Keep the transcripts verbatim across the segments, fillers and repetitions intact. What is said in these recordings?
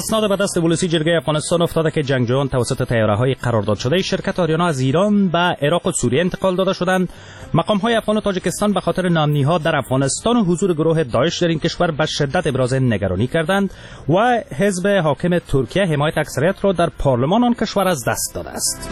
اسناد به دست ولسی جرگه افغانستان افتاده که جنگجویان توسط طیاره‌های قرارداد شده شرکت آریانا از ایران به عراق و سوریه انتقال داده شدند. مقام‌های افغان و تاجیکستان به خاطر نامنی‌ها در افغانستان و حضور گروه داعش در این کشور به شدت ابراز نگرانی کردند و حزب حاکم ترکیه حمایت اکثریت را در پارلمان آن کشور از دست داده است.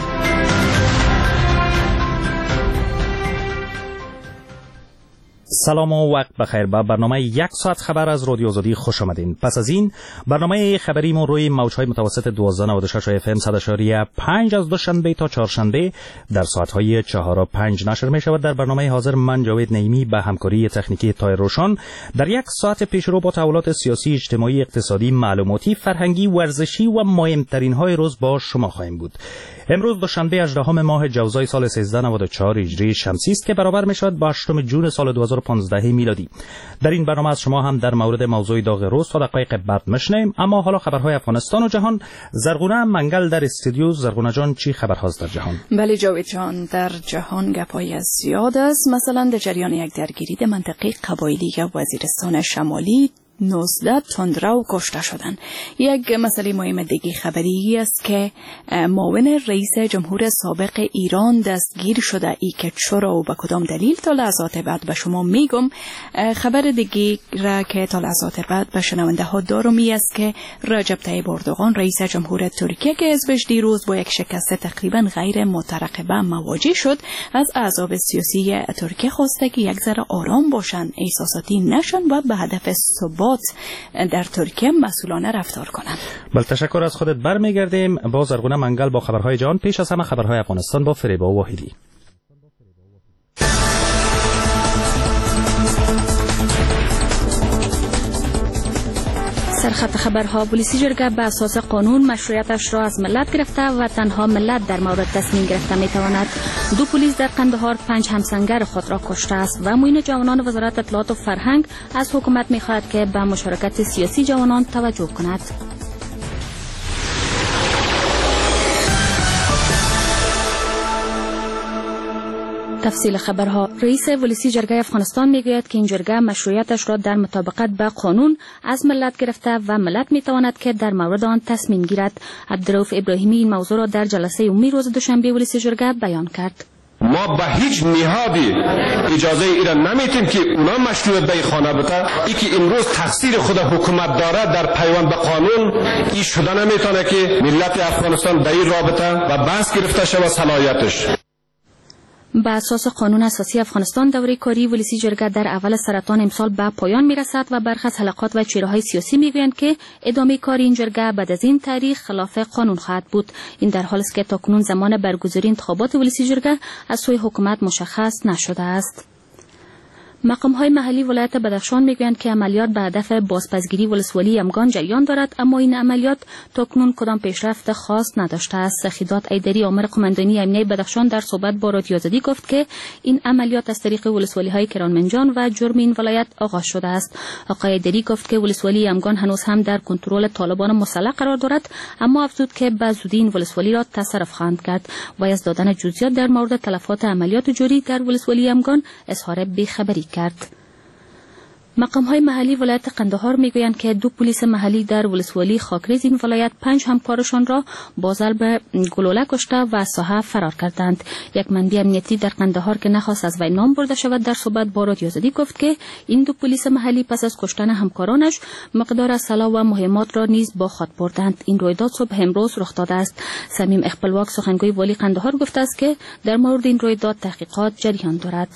سلام و وقت بخیر. به برنامه یک ساعت خبر از رادیو آزادی خوش آمدین. پس از این برنامه خبری ما روی موج‌های متوسط دوازده نود و شش اف ام صد و شش و پنج از دوشنبه تا چهارشنبه در ساعت‌های چهار و پنج نشر می شود. در برنامه حاضر من جاوید نعیمی به همکاری تکنیکی تای روشن در یک ساعت پیشرو با تحولات سیاسی، اجتماعی، اقتصادی، معلوماتی، فرهنگی، ورزشی و مهمترین های روز با شما خواهیم بود. امروز دوشنبه هجدهم ماه جوزای سال سیزده نود و چهار هجری شمسی است که برابر می شود با هشتم ژوئن سال دو هزار و پانزده میلادی. در این برنامه از شما هم در مورد موضوع داغ روز تا دقایق بعد میشنیم، اما حالا خبرهای افغانستان و جهان. زرغونه منگل در استودیو. زرغونه جان، چی خبر هست در جهان؟ بله جاوید جان، در جهان گپای از زیاد است. مثلا در جریان یک درگیری در منطقه قبایلی وزیرستان شمالی نوزده تندرو کشته شدند. یک مسئله مهم دیگه خبری است که معاون رئیس جمهور سابق ایران دستگیر شده. ای که چرا و به کدام دلیل تا لحظات بعد به شما میگم. خبر دیگه را که تا لحظات بعد به شنونده ها دارم ای است که رجب طیب اردوغان رئیس جمهور ترکیه که حزبش دیروز با یک شکست تقریبا غیر مترقبه مواجه شد، از احزاب سیاسی ترکیه خواسته که یک ذره آرام باشند، احساساتی نشن و به هدف ثبات در ترکیه مسئولانه رفتار کنند. بله، تشکر از خودت. برمیگردیم با زرغونه منگل با خبرهای جهان. پیش از همه خبرهای افغانستان با فریبا واحدی. سرخط خبرها: پلیسی جرگه به اساس قانون مشروعیتش را از ملت گرفته و تنها ملت در مورد تصمیم گرفته می تواند. دو پلیس در قندهار پنج همسنگر خود را کشته است و معین جوانان وزارت اطلاعات و فرهنگ از حکومت می خواهد که به مشارکت سیاسی جوانان توجه کند. تفصیل خبرها: رئیس ولسی جرگه افغانستان میگوید که این جرگه مشروعیتش را در مطابقت با قانون از ملت گرفته و ملت میتواند که در مورد آن تصمیم گیرد. عبدالرؤف ابراهیمی این موضوع را در جلسه عمومی روز دوشنبه ولسی جرگه بیان کرد. ما به هیچ نهادی اجازه ایران نمیتیم که اونا مشروعیت به خانه بده. ای که امروز تقصیر خود حکومت داره در پیوند به قانون، این شده نمیتونه که ملت افغانستان در این رابطه و بحث گرفته شود صلاحیتش. به اساس قانون اساسی افغانستان دوره کاری ولسی جرگه در اول سرطان امسال به پایان میرسد و برخی از حلقات و چهره‌های سیاسی میگویند که ادامه کاری این جرگه بعد از این تاریخ خلاف قانون خواهد بود. این در حالی است که تاکنون زمان برگزاری انتخابات ولسی جرگه از سوی حکومت مشخص نشده است. مقام‌های محلی ولایت بدخشان میگویند که عملیات به هدف بازپسگیری ولسوالی یمگان جریان دارد، اما این عملیات تاکنون کدام پیشرفت خاص نداشته است. سخیدات ایدری آمر قماندانی امنیه بدخشان در صحبت با رادیو آزادی گفت که این عملیات از طریق ولسوالی‌های کرانمنجان و جرم این ولایت آغاز شده است. آقای ایدری گفت که ولسوالی یمگان هنوز هم در کنترل طالبان مسلح قرار دارد، اما افزود که به زودی این ولسوالی را تصرف خواهند کرد و از دادن جزئیات در مورد تلفات عملیات جاری در ولسوالی یمگان اظهار بی‌خبری کرد. مقام‌های محلی ولایت قندهار میگویند که دو پلیس محلی در ولسوالی خاکریز این ولایت پنج همکارشان را با ضرب گلوله کشته و از ساحه فرار کردند. یک منبع امنیتی در قندهار که نخواست از وی نام برده شود در صحبت با رادیو آزادی گفت که این دو پلیس محلی پس از کشتن همکارانش مقدار از سلاح و مهمات را نیز با خود بردند. این رویداد صبح امروز رخ داده است. صمیم اقبالواک سخنگوی والی قندهار گفته است که در مورد این رویداد تحقیقات جریان دارد.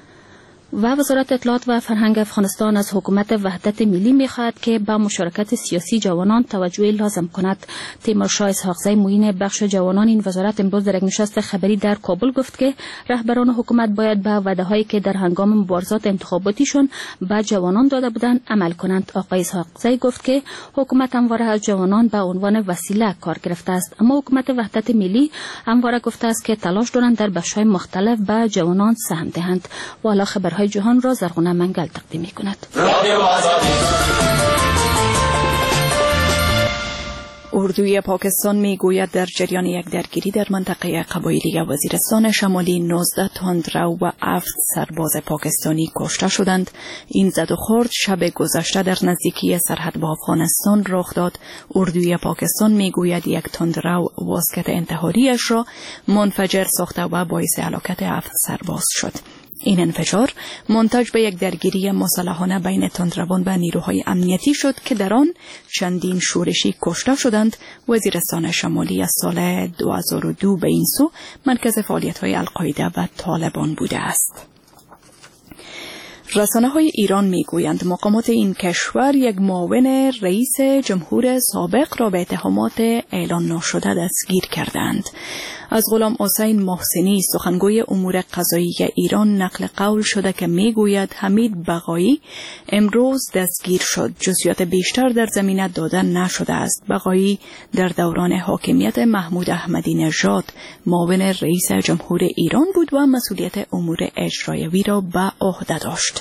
و وزارت اطلاعات و فرهنگ افغانستان از حکومت وحدت ملی می‌خواهد که با مشارکت سیاسی جوانان توجه لازم کند. تیمورشاه اسحاقزی معین بخش جوانان این وزارت امروز در یک نشست خبری در کابل گفت که رهبران حکومت باید به وعده‌هایی که در هنگام مبارزات انتخاباتیشون به جوانان داده بودند عمل کنند. آقای اسحاقزی گفت که حکومت همواره از جوانان به عنوان وسیله کار گرفته است، اما حکومت وحدت ملی همواره گفته است که تلاش دارند در بخش‌های مختلف به جوانان سهم دهند. والا خبرهای جهان را زرغونه منگل تقدیم می‌کند. اردوی پاکستان میگوید در جریان یک درگیری در منطقه قبایلی وزیرستان شمالی نوزده تندرو و هفت سرباز پاکستانی کشته شدند. این زد و خورد شب گذشته در نزدیکی سرحد با افغانستان رخ داد. اردوی پاکستان میگوید یک تندرو واسکت انتحاریش را منفجر ساخته و باعث هلاکت هفت سرباز شد. این انفجار منتج به یک درگیری مسلحانه بین تندروان و نیروهای امنیتی شد که در آن چندین شورشی کشته شدند. وزیرستان شمالی از سال دو هزار و دو به این سو مرکز فعالیت‌های القاعده و طالبان بوده است. رسانه های ایران می گویند مقامات این کشور یک معاون رئیس جمهور سابق را به اتهامات اعلان ناشده دستگیر کردند. از غلام حسین محسنی سخنگوی امور قضایی ایران نقل قول شده که می گوید حمید بقایی امروز دستگیر شد. جزئیات بیشتر در زمینه داده نشده است. بقایی در دوران حاکمیت محمود احمدی نژاد معاون رئیس جمهور ایران بود و مسئولیت امور اجرایی را به عهده داشت.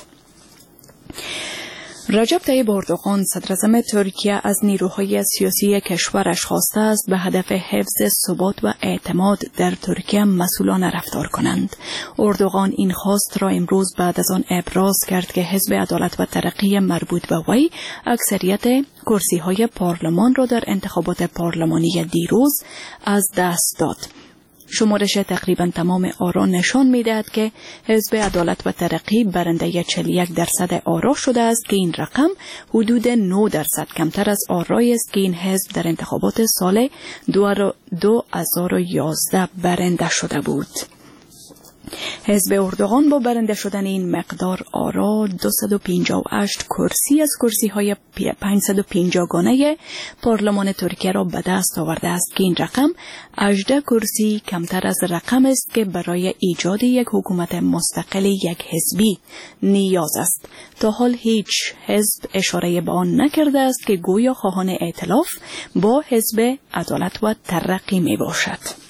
رجب طیب اردوغان صدراعظم ترکیه از نیروهای سیاسی کشورش خواسته است به هدف حفظ ثبات و اعتماد در ترکیه مسئولانه رفتار کنند. اردوغان این خواست را امروز بعد از آن ابراز کرد که حزب عدالت و ترقی مربوط به وی اکثریت کرسی‌های پارلمان را در انتخابات پارلمانی دیروز از دست داد. شمارش تقریبا تمام آرا نشان می‌دهد که حزب عدالت و ترقی برنده چهل و یک درصد آرا شده است که این رقم حدود نه درصد کمتر از آرایی است که این حزب در انتخابات سال دو هزار و یازده برنده شده بود. حزب اردوغان با برنده شدن این مقدار آرا دویست و پنجاه و هشت کرسی از کرسی‌های پانصد و پنجاه گانه پارلمان ترکیه را به دست آورده است که این رقم هجده کرسی کمتر از رقم است که برای ایجاد یک حکومت مستقل یک حزبی نیاز است. تا حال هیچ حزب اشاره به آن نکرده است که گویا خواهان ائتلاف با حزب عدالت و ترقی می باشد.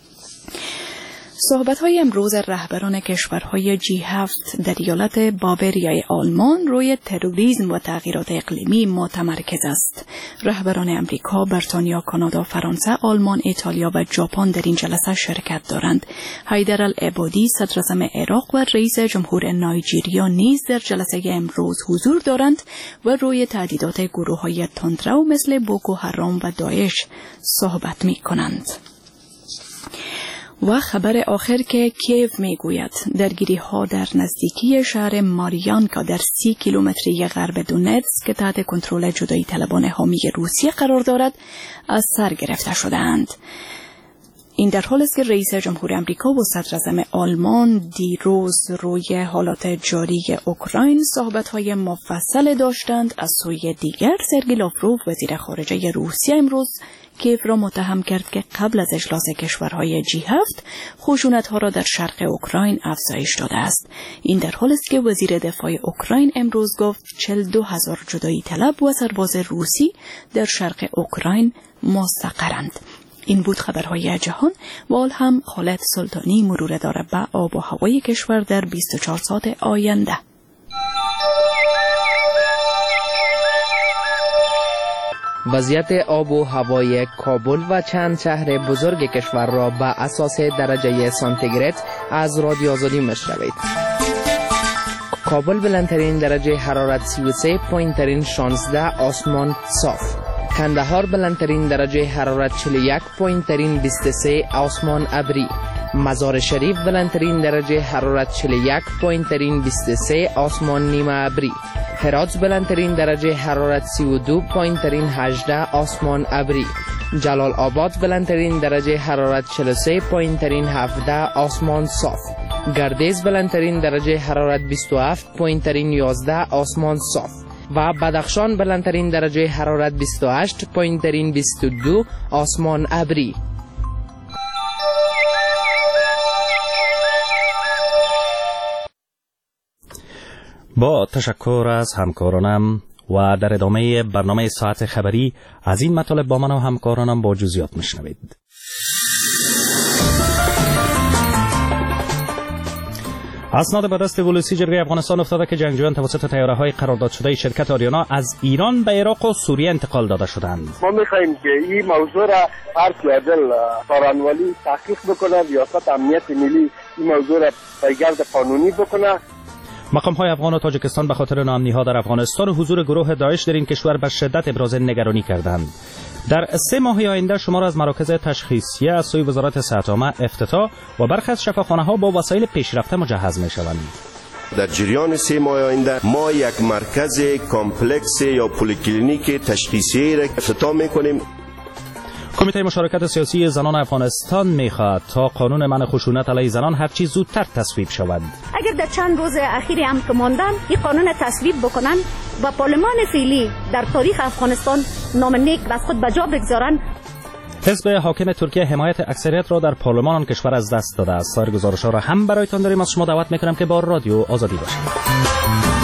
صحبت‌های امروز رهبران کشورهای جی هفت در ایالت باوریای آلمان روی تروریسم و تغییرات اقلیمی متمرکز است. رهبران امریکا، بریتانیا، کانادا، فرانسه، آلمان، ایتالیا و ژاپن در این جلسه شرکت دارند. حیدر العبادی صدراعظم عراق و رئیس جمهور نایجریا نیز در جلسه امروز حضور دارند و روی تهدیدات گروه‌های تندرو مثل بوکو حرام و داعش صحبت می‌کنند. و خبر آخر که کیف میگوید درگیری ها در نزدیکی شهر ماریانکا در سی کیلومتری غرب دونتسک که تحت کنترل جدایی طلبان حامی روسیه قرار دارد از سر گرفته شدند. این در حال است که رئیس جمهور امریکا و صدراعظم آلمان دیروز روی حالات جاری اوکراین صحبت‌های مفصل داشتند. از سوی دیگر سرگئی لاوروف وزیر خارجه روسیه امروز کیف را متهم کرد که قبل از اجلاس کشورهای جی هفت خشونت‌ها را در شرق اوکراین افزایش داده است. این در حال است که وزیر دفاع اوکراین امروز گفت چهل و دو هزار جدایی طلب و سرباز روسی در شرق اوکراین مستقرند. این بود خبرهای جهان و حال هم خالد سلطانی مرور داره به آب و هوای کشور در بیست و چهار ساعت آینده. وضعیت آب و هوای کابل و چند شهر بزرگ کشور را به اساس درجه سانتیگراد از رادیو آزادی مشنوید. کابل بلندترین درجه حرارت سی و سه، پایینترین شانزده، آسمان صاف. کندهار بلندترین درجه حرارت چهل و یک، پایینترین بیست و سه، آسمان ابری. مزار شریف بلندترین درجه حرارت چهل و یک، پایینترین بیست و سه، آسمان نیمه ابری. هرات بلندترین درجه حرارت سی و دو، پایینترین هجده، آسمان ابری. جلال آباد بلندترین درجه حرارت چهل و سه، پایینترین هفده، آسمان صاف. گردیز بلندترین درجه حرارت بیست و هفت، پایینترین یازده، آسمان صاف. و بدخشان بلندترین درجه حرارت بیست و هشت، پایینترین بیست و دو، آسمان ابری. با تشکر از همکارانم و در ادامه برنامه ساعت خبری از این مطالب با من و همکارانم با جزئیات میشنوید. اسناد به دست ولسی جرگه افغانستان افتاده که جنگجویان توسط طیاره‌های قرارداد شده شرکت آریانا از ایران به عراق و سوریه انتقال داده شدند. ما می‌خواهیم که این موضوع را هر عادل سارانوالی تحقیق بکنه، ریاست امنیت ملی این موضوع را پیگرد قانونی بکنه. مقام‌های افغان و تاجیکستان به خاطر ناامنی‌ها در افغانستان و حضور گروه داعش در این کشور به شدت ابراز نگرانی کردند. در سه ماه آینده شمار از مراکز تشخیصیه از سوی وزارت صحت عامه افتتاح و برخی از شفاخانه‌ها با وسایل پیشرفته مجهز می‌شوند. در جریان سه ماه آینده ما یک مرکز کامپلکس یا پلیکلینیک تشخیصی را افتتاح می‌کنیم. کمیته مشارکت سیاسی زنان افغانستان می‌خواهد تا قانون منع خشونت علیه زنان هرچی زودتر تصویب شود. اگر در چند روز اخیر هم که ماندن این قانون تصویب بکنن و پارلمان فعلی در تاریخ افغانستان نام نیک بر خود بجا بگذارن. حزب حاکم ترکیه حمایت اکثریت را در پارلمان آن کشور از دست داده است. سایر گزارش‌ها را هم برایتان داریم. از شما دعوت می‌کنم که با رادیو آزادی باشید.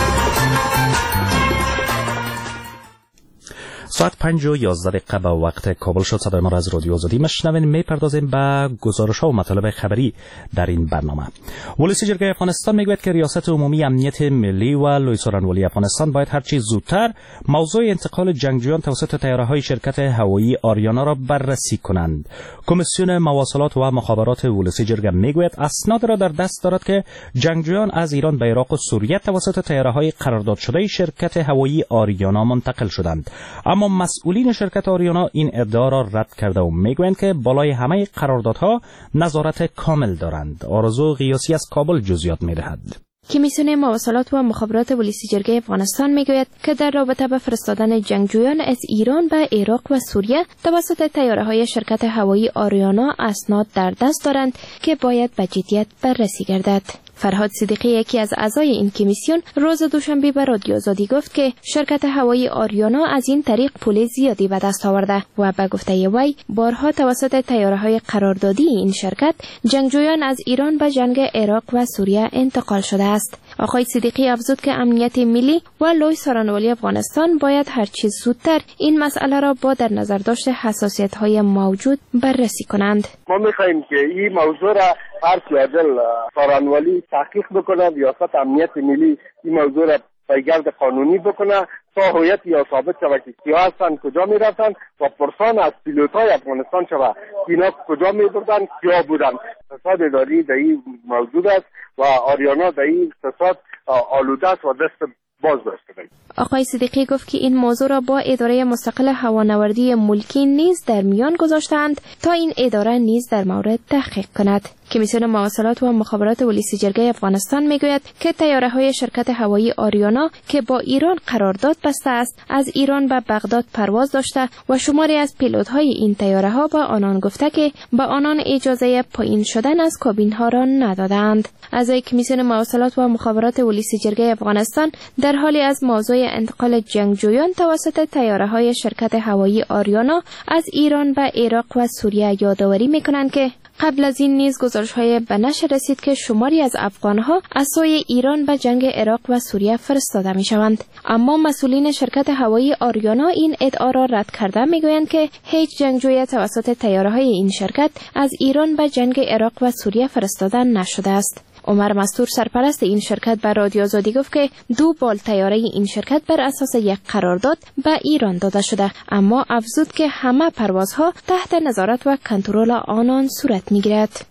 ساعت پنج و یازده دقیقه به وقت کابل شد. صدای ما را از رادیو آزادی میشنوین. میپردازیم به گزارش‌ها و مطالب خبری در این برنامه. ولسی جرگه افغانستان میگوید که ریاست عمومی امنیت ملی و لوی سارانوالی افغانستان باید هر چیز زودتر موضوع انتقال جنگجویان توسط طیاره‌های شرکت هوایی آریانا را بررسی کنند. کمیسیون مواصلات و مخابرات ولسی جرگه میگوید اسناد را در دست دارد که جنگجویان از ایران به عراق و سوریه توسط طیاره‌های قرارداد شده شرکت هوایی آریانا منتقل شدند. اما مسئولین شرکت آریانا این ادعا را رد کرده و میگویند که بالای همه قراردادها نظارت کامل دارند. آرزو قیاسی از کابل جزئیات میدهد. کمیسیون مواصلات و مخابرات ولسی جرگه افغانستان میگوید که در رابطه با فرستادن جنگجویان از ایران به عراق و سوریه توسط طیاره‌های شرکت هوایی آریانا اسناد در دست دارند که باید به جدیت بررسی گردد. فرهاد صدیقی یکی از اعضای این کمیسیون روز دوشنبه به رادیو آزادی گفت که شرکت هوایی آریانا از این طریق پول زیادی به دست آورده و به گفته وی بارها توسط طیاره‌های قراردادی این شرکت جنگجویان از ایران به جنگ عراق و سوریه انتقال شده است. آقای صدیقی افزود که امنیت ملی و لوی سارانوالی افغانستان باید هر چیز زودتر این مسئله را با در نظر داشت حساسیت‌های موجود بررسی کنند. ما می‌خواهیم که این موضوع را هر عادل سارانوالی تحقیق بکنه، ریاست امنیت ملی این موضوع را پیگرد قانونی بکنه تا هویت یا ثابت شود که کیا هستند، کجا میرفتن و پرسان از پیلوت‌های افغانستان شود اینا کجا میبردن، کیا بودن. اقتصاد اداری در این موجود است و آریانا در این اقتصاد آلوده است و دست باز داشته. آقای صدیقی گفت که این موضوع را با اداره مستقل هوانوردی ملکی نیز در میان گذاشتند تا این اداره نیز در مورد تحقیق کند. کمیسیون مواصلات و مخابرات ولسی جرگه افغانستان میگوید که طیاره‌های شرکت هوایی آریانا که با ایران قرارداد بسته است از ایران به بغداد پرواز داشته و شماری از پیلوت‌های این طیاره‌ها به آنان گفته که به آنان اجازه پایین شدن از کابین‌ها را ندادند. اعضای کمیسیون مواصلات و مخابرات ولسی جرگه افغانستان در حالی از موضوع انتقال جنگجویان توسط طیاره‌های شرکت هوایی آریانا از ایران به عراق و سوریه یادآوری می‌کنند که قبل از این نیز گزارش‌های به نشر رسید که شماری از افغان‌ها از سوی ایران به جنگ عراق و سوریه فرستاده می‌شوند. اما مسئولین شرکت هوایی آریانا این ادعا را رد کرده می‌گویند که هیچ جنگجوی توسط طیاره‌های این شرکت از ایران به جنگ عراق و سوریه فرستاده نشده است. عمر مستور سرپرست این شرکت به رادیو آزادی گفت که دو بال طیاره این شرکت بر اساس یک قرارداد به ایران داده شده، اما افزود که همه پروازها تحت نظارت و کنترل آنان صورت می‌گیرد.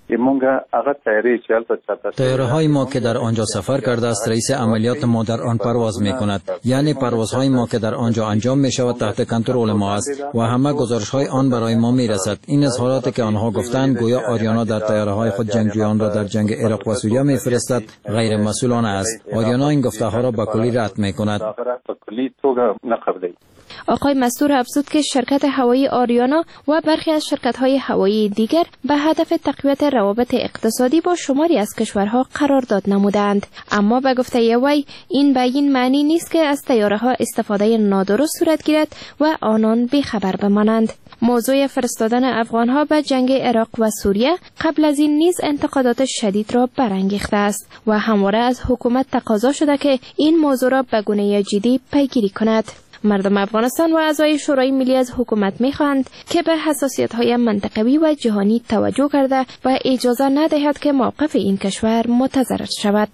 طیاره های ما که در آنجا سفر کرده است رئیس عملیات ما در آن پرواز می کند، یعنی پروازهای ما که در آنجا انجام می شود تحت کنترل ما است و همه گزارش های آن برای ما می رسد. این اظهاراتی که آنها گفتند گویا آریانا در طیاره های خود جنگجویان را در جنگ عراق و سوریه می فرستد غیر مسئولانه است. آریانا این گفته ها را به کلی رد می کند. آقای مستور افزود که شرکت هوایی آریانا و برخی از شرکت‌های هوایی دیگر به هدف تقویت روابط اقتصادی با شماری از کشورها قرارداد نمودند، اما به گفته وی این به این معنی نیست که از طیاره‌ها استفاده نادرست صورت گیرد و آنان بی‌خبر بمانند. موضوع فرستادن افغان‌ها به جنگ عراق و سوریه قبل از این نیز انتقادات شدید را برانگیخته است و همواره از حکومت تقاضا شده که این موضوع را به گونه جدی پیگیری کند. مردم افغانستان و اعضای شورای ملی از حکومت می‌خواهند که به حساسیت‌های منطقوی و جهانی توجه کرده و اجازه ندهد که موقف این کشور متضرر شود.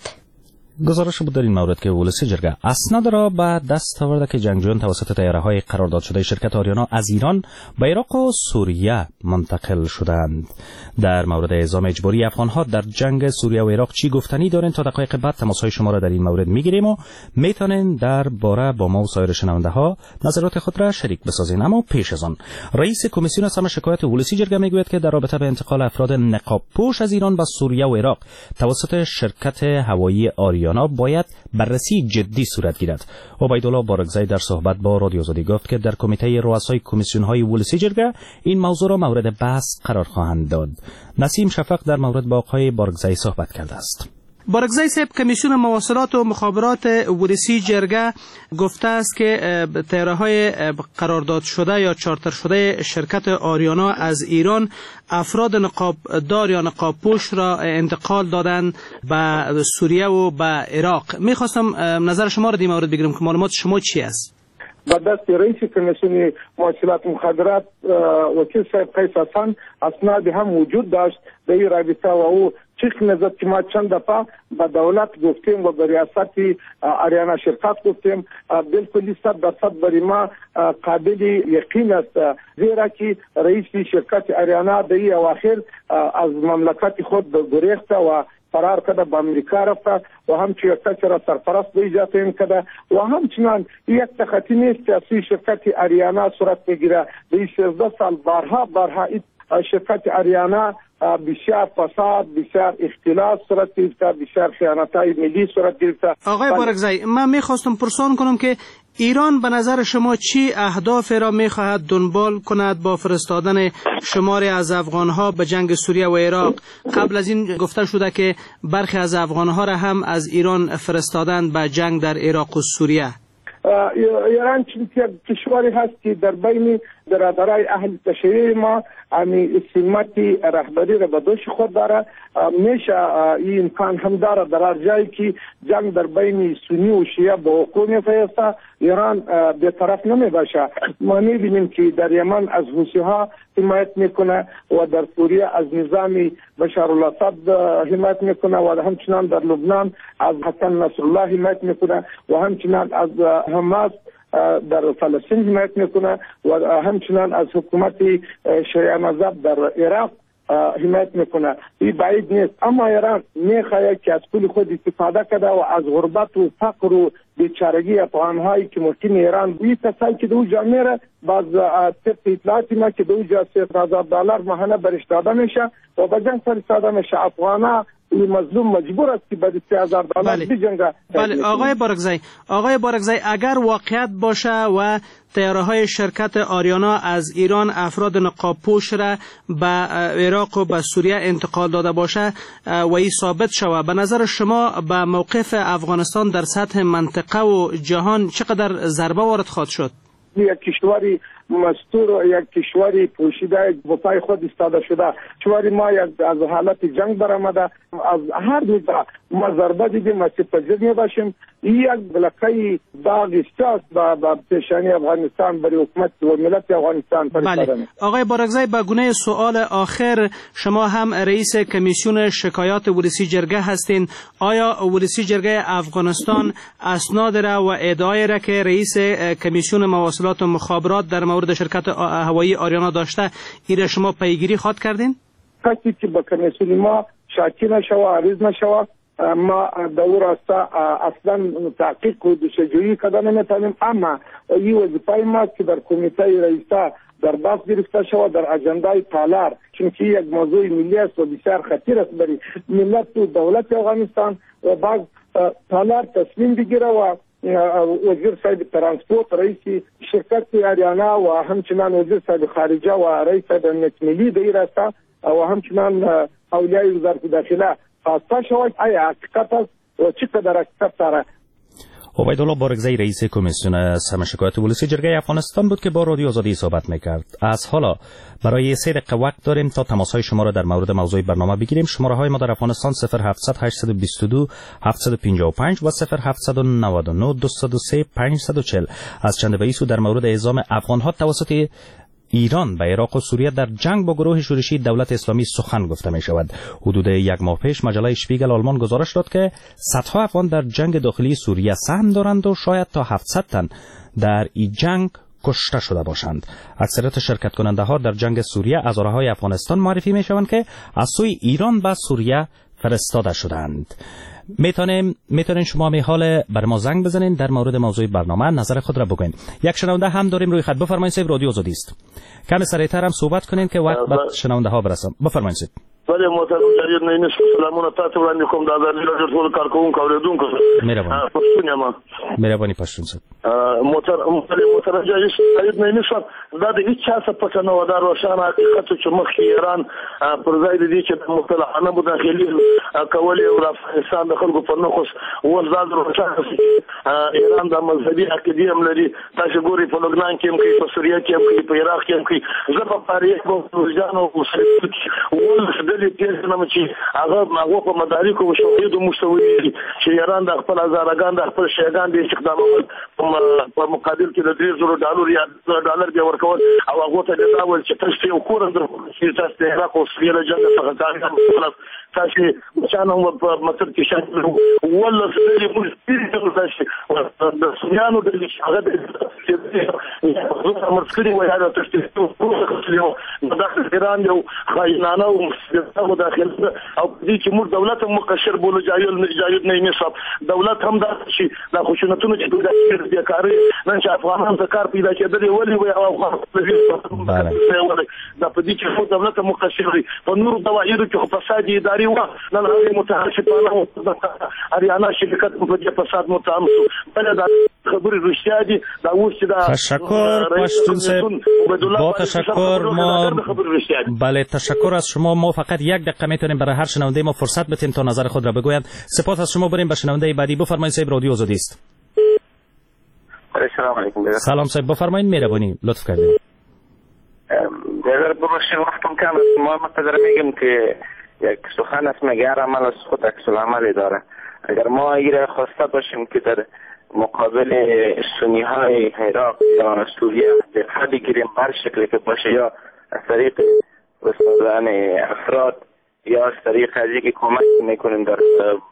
گزارش بود در این مورد که ولسی جرگه اسناد را به دست آورده که جنگجویان توسط طیاره‌های قرارداد شده شرکت آریانا از ایران به عراق و سوریه منتقل شدند. در مورد اعزام اجباری افغان‌ها در جنگ سوریه و عراق چی گفتنی دارین؟ تا دقایق بعد تماس‌های شما را در این مورد می‌گیریم و میتونین در باره با ما و سایر شنونده‌ها نظرات خود را شریک بسازین. اما پیش از آن رئیس کمیسیون سم شکایت ولسی جرگه میگوید که در رابطه با انتقال افراد نقاب پوش از ایران به سوریه و عراق توسط شرکت هوایی آریانا باید بررسی جدی صورت گیرد. عبیدالله بارگزی در صحبت با رادیو آزادی گفت که در کمیته رؤسای کمیسیون‌های ولسی جرگه این موضوع را مورد بحث قرار خواهند داد. نسیم شفق در مورد با آقای بارگزی صحبت کرده است. بارگزی صاحب، کمیسیون مواصلات و مخابرات ولسی جرگه گفته است که طیاره‌های قرارداد شده یا چارتر شده شرکت آریانا از ایران افراد نقاب دار یا نقاب پوش را انتقال دادن به سوریه و به عراق. میخواستم نظر شما را در این مورد بگیرم که معلومات شما چی است؟ با دست رئیس کمیسیون مواصلات و مخابرات وکیل صاحب قیس حسن اسناد هم وجود داشت در این رابطه و او چیخ نزد که ما چند دفعه به دولت گفتیم و به ریاست آریانا شرکت گفتیم، بالکل صد درصد برای ما قابل یقین است، زیرا که رئیس شرکت آریانا در این اواخر از مملکت خود گریخته و فرار کرده، به امریکا رفته و همچنین یک کسی را سرپرست به ایجاد این کرده و همچنان یک تخطی نیست که از شرکت آریانا صورت بگیره. در سیزده سال بارها بارها شرکت آریانا بسیار فساد، بسیار اختلاس صورت گرفته، بسیار خیانت‌های ملی صورت گرفته. آقای بارگزی، من میخواستم پرسان کنم که ایران به نظر شما چی اهداف را میخواهد دنبال کند با فرستادن شماری از افغانها به جنگ سوریه و عراق؟ قبل از این گفته شده که برخی از افغانها را هم از ایران فرستادن به جنگ در عراق و سوریه. ایران چون کشوری هست که در بین برادرای اهل تشیع ما امی سمتی رهبری را به دوش خود داره، میشه این امکان هم داره در هر جایی که جنگ در بین سنی و شیعه به وقوع میفته ایران به طرف نمی باشه. ما میبینیم که در یمن از حوثی ها حمایت میکنه و در سوریه از نظام بشار الاسد حمایت میکنه و همچنان در لبنان از حسن نصرالله حمایت میکنه و همچنان از حماس در فلسطین حمایت میکنه و همچنان از حکومت شیعه مذهب در عراق حمایت میکنه. این بعید نیست، اما ایران میخواهد که از پول خود استفاده کنه و از غربت و فقر و بیچارگی افغانهایی که ممکن ایران این کسایی که دو جا میره باز طبق اطلاعاتی ما که دو جا سه هزار دلار ماهانه برش داده میشه و به جنگ فرستاده میشه. افغانها این مظلوم مجبور است که به سه هزار دلار بجنگه. بله آقای بارگزی، آقای بارگزی اگر واقعیت باشه و طیاره‌های شرکت آریانا از ایران افراد نقاب پوش را به عراق و به سوریه انتقال داده باشه و این ثابت شود، به نظر شما به موقف افغانستان در سطح منطقه و جهان چقدر ضربه وارد خواهد شد؟ یک کشوری مستور و یک کشوری پوشیده به پای خود ایستاده شده، کشوری ما یک از حالت جنگ برآمده، از هر نگاه ما ضربه دیدیم، ما سپذیر میباشیم. یک بلکه داغ است با پیشانی افغانستان برای حکومت و ملت افغانستان. بله آقای بارگزی، به گونه سوال آخر، شما هم رئیس کمیسیون شکایات ولسی جرگه هستین. آیا ولسی جرگه افغانستان اسناد را و ادعای را که رئیس کمیسیون مواصلات و مخابرات در مورد شرکت هوایی آریانا داشته این را شما پیگیری خواهد کردین؟ کسی که به کمیسیون ما شاکی نشوه، عریض نشوه، ما دور است اصلا تحقیق و دستجویی کردن نمیتونیم، اما این وظیفه ما که در کمیته رئیسا در بحث گرفته شود در اجندای تالار، چون که یک موضوع ملی است و بسیار خطیر است برای ملت و دولت افغانستان و بعد تالار تصمیم بگیره و وزیر صاحب ترانسپورت، رئیس شرکت آریانا و همچنان وزیر صاحب خارجه و رئیس صاحب امنیت ملی در راستا و همچنان اولیای وزارت داخله خواسته شود آیا حقیقت است و چقدر حقیقت داره. عبیدالله بارگزی رئیس کمیسیون سم شکایت ولسی جرگه افغانستان بود که با رادیو آزادی صحبت میکرد. از حالا برای سه دقیقه وقت داریم تا تماسهای شما را در مورد موضوع برنامه بگیریم. شماره های ما در افغانستان صفر هفتصد هشتصد و بیست و دو هفتصد و پنجاه و پنج و صفر هفتصد و نود و نه دویست و سه پانصد و چهل. از چند بیسو در مورد اعزام افغان ها توسط ایران به عراق و سوریه در جنگ با گروه شورشی دولت اسلامی سخن گفته می شود. حدود یک ماه پیش مجله شپیگل آلمان گزارش داد که صدها افغان در جنگ داخلی سوریه سهم دارند و شاید تا هفتصد تن در این جنگ کشته شده باشند. اکثریت شرکت کننده ها در جنگ سوریه از های افغانستان معرفی می شوند که از سوی ایران به سوریه فرستاده شدند. میتونیم میتونین شما می حال بر ما زنگ بزنین در مورد موضوع برنامه نظر خود را بگوین. یک شنونده هم داریم روی خط. بفرمایید صاحب، رادیو آزادی است. کمی سریعتر هم صحبت کنین که وقت بعد شنونده ها برسم. بفرمایید صاحب. ولی محترم جریان نینش سلامونه تاسو وړاندې کوم د ازادي راډیو ټول کارکونکو اوریدونکو مهرباني پښتون یم مهرباني پښتون صاحب محترم محترم جریان سید نینش دا د هیڅ چا څه پټه نه و دا روښانه حقیقت چې مخکې ایران پر ځای د دې چې د مطلقانه مداخلې کولې او افغانستان د خلکو په نخص اوس دا روښانه ایران د مذهبي عقیدې هم لري. تاسو ګورئ په لبنان کې هم کوي، په سوریه کې هم کوي، په عراق کې هم کوي. زه په پاریس کې ځانو ولس دلې پیژنم چې هغه هغه په مدارکو او شواهدو مشتوي چې ایران د خپل هزارګان د خپل شیګان د استخدامول په مقابل کې د درې زره ډالر یا ډالر به ورکول او هغه ته دا ول چې تاسو یو کور اندر چې تاسو د عراق او سوریه له جنګ څخه کار تاسو مشانه په مطلب کې شامل ولس دلې موږ تاسو د سوریانو د هغه د مرسکري وایي دا تاسو دا ایران یو خاینانه او مداخله او دې چې موږ دولت مقشر بوله جایل جایل نه نصاب دولت هم دا شي دا خشونتونه چې پیدا کړي د کاري نن چې افغانان ته کار پیدا کېدل ولې وي او افغان دا په دې چې موږ دولت مقشر وي په نور دوایرو کې فساد اداري و نن هغه متحرشتانه اریانا شرکت په دې فساد متهم شو بل دا خبري رښتیا دي دا اوس چې دا تشکر پښتون صاحب با تشکر ما بله تشکر از شما. ما فقط یک دقیقه میتونیم برای هر شنونده ما فرصت بدیم تا نظر خود را بگوید. سپاس از شما. بریم به شنونده بعدی. بفرمایید صاحب، رادیو آزادی است. سلام علیکم. سلام صاحب، بفرمایید. مهربانی لطف کردید. در بروش وقتم کم ما مقدر میگم که یک سخن است مگر عمل از خود عکس العمل داره. اگر ما ایره خواسته باشیم که در مقابل سنی های عراق یا سوریه جبهه بگیریم بر شکلی که باشه، یا از طریق وسایل افراد یا از طریق از اینکه کمک میکنیم در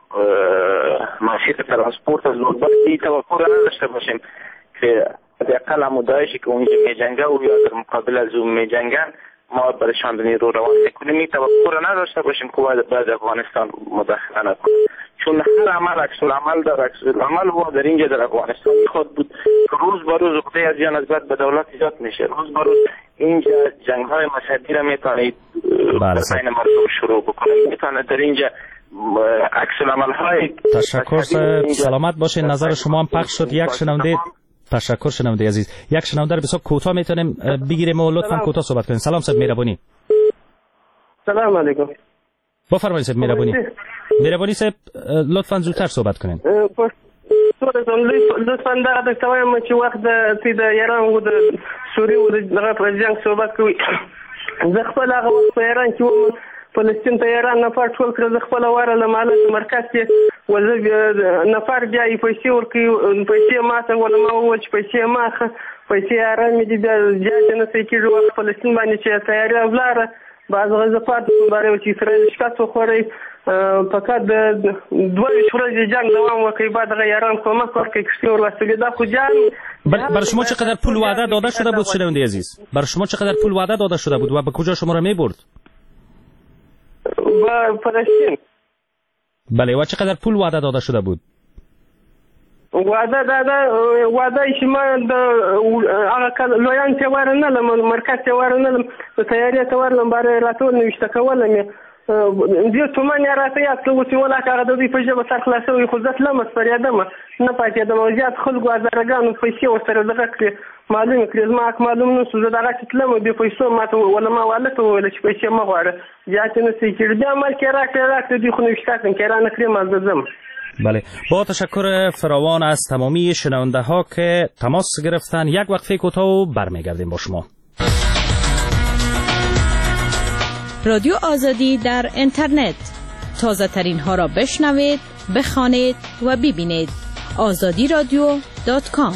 معیشت ترانسپورت از نوبت این توقع را نداشته باشیم که حداقل عمودایشی که اونجا میجنگه و یا در مقابل از اون میجنگن ما برشان نیرو روان میکنیم. این توقع را نداشته باشیم که باید بعد افغانستان مداخله نکنه، چون هر عمل عکس العمل داره. عکس العمل و در اینجا در افغانستان خود بود که روز به روز عقده از یا نسبت به دولت ایجاد میشه. روز به روز اینجا جنگ های مذهبی را میتونید در بین مردم شروع بکنید، میتونه در اینجا عکس العمل های. تشکر صاحب، سلامت باشین. نظر شما هم پخش شد. یک شنونده تشکر شنونده عزیز. یک شنونده رو بسیار کوتاه میتونیم بگیریم و لطفا کوتاه صحبت کنین. سلام صاحب، مهربانی. سلام علیکم. بفرمایید صاحب، مهربانی. مهربانی صاحب لطفا زودتر صحبت کنین. لطفا دا د توایم چې وخت د ایران او د سوریې او د جنگ صحبت کوي. زه خپل هغه وخت په ایران کې وم، فلسطین ته ایران نفر ټول کړ. زه خپل واره له مالک مرکز کې وزه نفر بیا یې پیسې ورکوي، پیسې ماته ولا ما وویل چې پیسې ماخه پیسې ارامې دي بیا زیاتې نه څه کېږي. وخت فلسطین باندې چې تیاري ولاړه بعض غزفات باره چې اسرائیل شکست وخوړی فقط د دوه ورځې جنگ دوام وکړي، بعد هغه ایران کومک ورکړي کښتۍ ورواستوي. دا خو جنگ بر شما چقدر پول وعده داده شده بود شنونده عزیز؟ بر شما چقدر پول وعده داده شده بود و به کجا شما را میبرد؟ به فلسطین. بله، و چقدر پول وعده داده شده بود؟ وعده داده وعده چې ما د هغه لویان ته ورنلم، مرکز ته ورنلم، په تیاري ته ورنلم، باره راټول نوشته کولم یې دې تومن یې راته یاد کړه چې ولاکه هغه د دوی په ژبه سر خلاصوي. خو زه تلم سپرېدم نه پاتېدم او زیات خلکو هزارګانو پیسې ورسره دغه کړې معلومې کړې. زما حق معلوم نه شو. زه دغسې تلم بې پیسو ماته وله ما والته وویله چې پیسې مه غواړه زیاتې نه څه کېږي. بیا ملکې راکړې راکړې دوی خو نوشته کړم که را نه کړې ما زه ځم. بله، با تشکر فراوان از تمامی شنونده ها که تماس گرفتن. یک وقفه کوتاه و برمیگردیم با شما. رادیو آزادی در اینترنت، تازه ترین ها را بشنوید، بخوانید و ببینید. آزادی رادیو دات کام.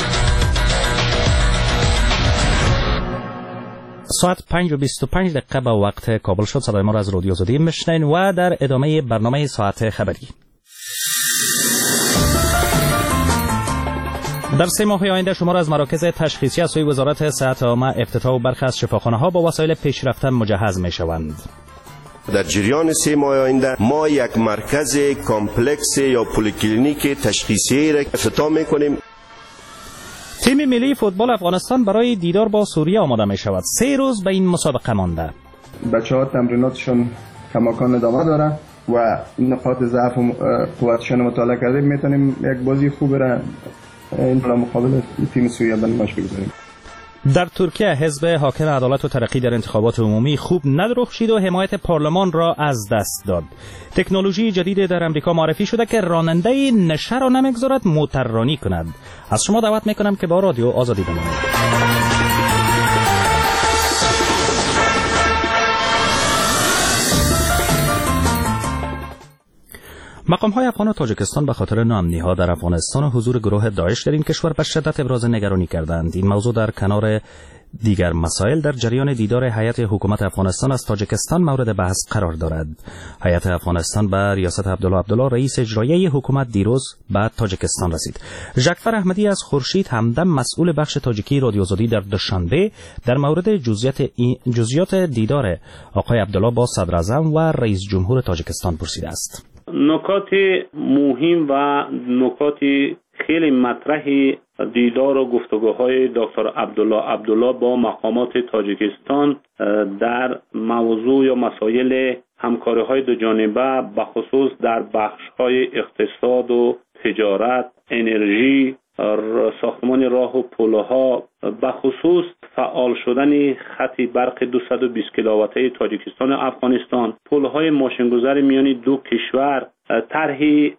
ساعت پنج و بیست و پنج دقیقه به وقت کابل شد. صدای ما را از رادیو آزادی میشنین و در ادامه برنامه ساعت خبری. در سه ماه آینده شمار از مراکز تشخیصی از سوی وزارت صحت عامه افتتاح و برخی از شفاخانه‌ها با وسایل پیشرفته مجهز می‌شوند. در جریان سه ماه آینده ما یک مرکز کامپلکس یا پلیکلینیک تشخیصی را افتتاح می‌کنیم. تیم ملی فوتبال افغانستان برای دیدار با سوریه آماده می‌شود. سه روز به این مسابقه مانده. بچه‌ها تمریناتشون کماکان ادامه داره و نقاط ضعف و قوتشون مطالعه کرده می‌تونیم یک بازی خوب را این را مقابل تیم سوریه بنمایش بگذاریم. در ترکیه حزب حاکم عدالت و ترقی در انتخابات عمومی خوب ندرخشید و حمایت پارلمان را از دست داد. تکنولوژی جدید در امریکا معرفی شده که راننده نشه را نمیگذارد موتررانی کند. از شما دعوت میکنم که با رادیو آزادی بمانید. مقام‌های افغان و تاجیکستان به خاطر ناامنی‌ها در افغانستان و حضور گروه داعش در این کشور به شدت ابراز نگرانی کردند. این موضوع در کنار دیگر مسائل در جریان دیدار هیئت حکومت افغانستان از تاجیکستان مورد بحث قرار دارد. هیئت افغانستان به ریاست عبدالله عبدالله رئیس اجرایی حکومت دیروز به تاجیکستان رسید. ژکفر احمدی از خورشید همدم مسئول بخش تاجیکی رادیو آزادی در دوشنبه در مورد جزئیات جزئیات دیدار آقای عبدالله با صدر اعظم و رئیس جمهور تاجیکستان پرسیده است. نکات مهم و نکات خیلی مطرح دیدار و گفتگوهای دکتر عبدالله عبدالله با مقامات تاجیکستان در موضوع یا مسائل همکاری‌های دو جانبه بخصوص در بخش‌های اقتصاد و تجارت، انرژی، ساختمان راه و پل‌ها، بخصوص فعال شدن خط برق دویست و بیست کیلوواته تاجیکستان و افغانستان، پل‌های ماشین‌گذار میان دو کشور، طرح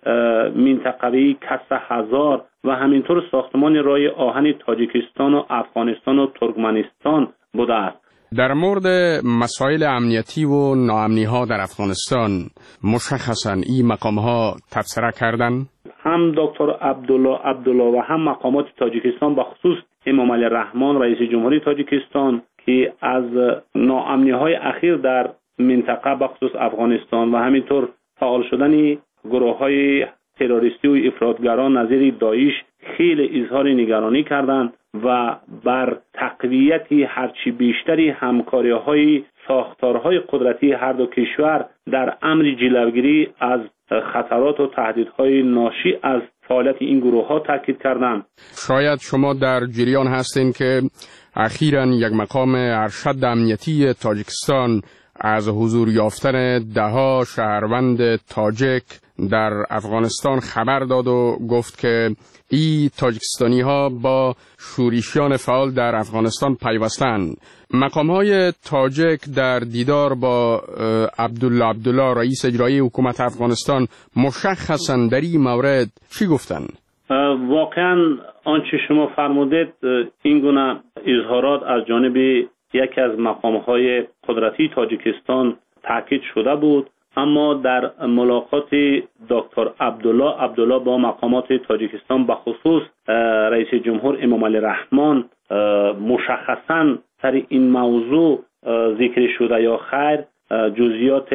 منطقه‌ای کسر هزار و همینطور ساختمان راه آهن تاجیکستان و افغانستان و ترکمنستان بوده است. در مورد مسائل امنیتی و ناامنی‌ها در افغانستان مشخصاً این مقام‌ها تبصره کردند. هم دکتر عبدالله عبدالله و هم مقامات تاجیکستان به خصوص امام علی رحمان رئیس جمهوری تاجیکستان که از ناامنی‌های اخیر در منطقه به خصوص افغانستان و همینطور فعال شدن گروه‌های تروریستی و افراطگران نظیر داعش خیلی اظهار نگرانی کردند و بر تقویت هرچی بیشتری همکاری‌های ساختارهای قدرتی هر دو کشور در امر جلوگیری از خطرات و تهدیدهای ناشی از فعالیت این گروه‌ها تاکید کردند. شاید شما در جریان هستین که اخیراً یک مقام ارشد امنیتی تاجیکستان از حضور یافتن ده‌ها شهروند تاجیک در افغانستان خبر داد و گفت که این تاجیکستانی ها با شورشیان فعال در افغانستان پیوستند. مقام های تاجیک در دیدار با عبدالله عبدالله رئیس اجرایی حکومت افغانستان مشخصاً در این مورد چی گفتند؟ واقعاً آنچه شما فرمودید این گونه اظهارات از جانب یکی از مقام های قدرتی تاجیکستان تاکید شده بود، اما در ملاقات دکتر عبدالله عبدالله با مقامات تاجیکستان به خصوص رئیس جمهور امام علی رحمان مشخصاً سر این موضوع ذکر شده یا خیر جزئیات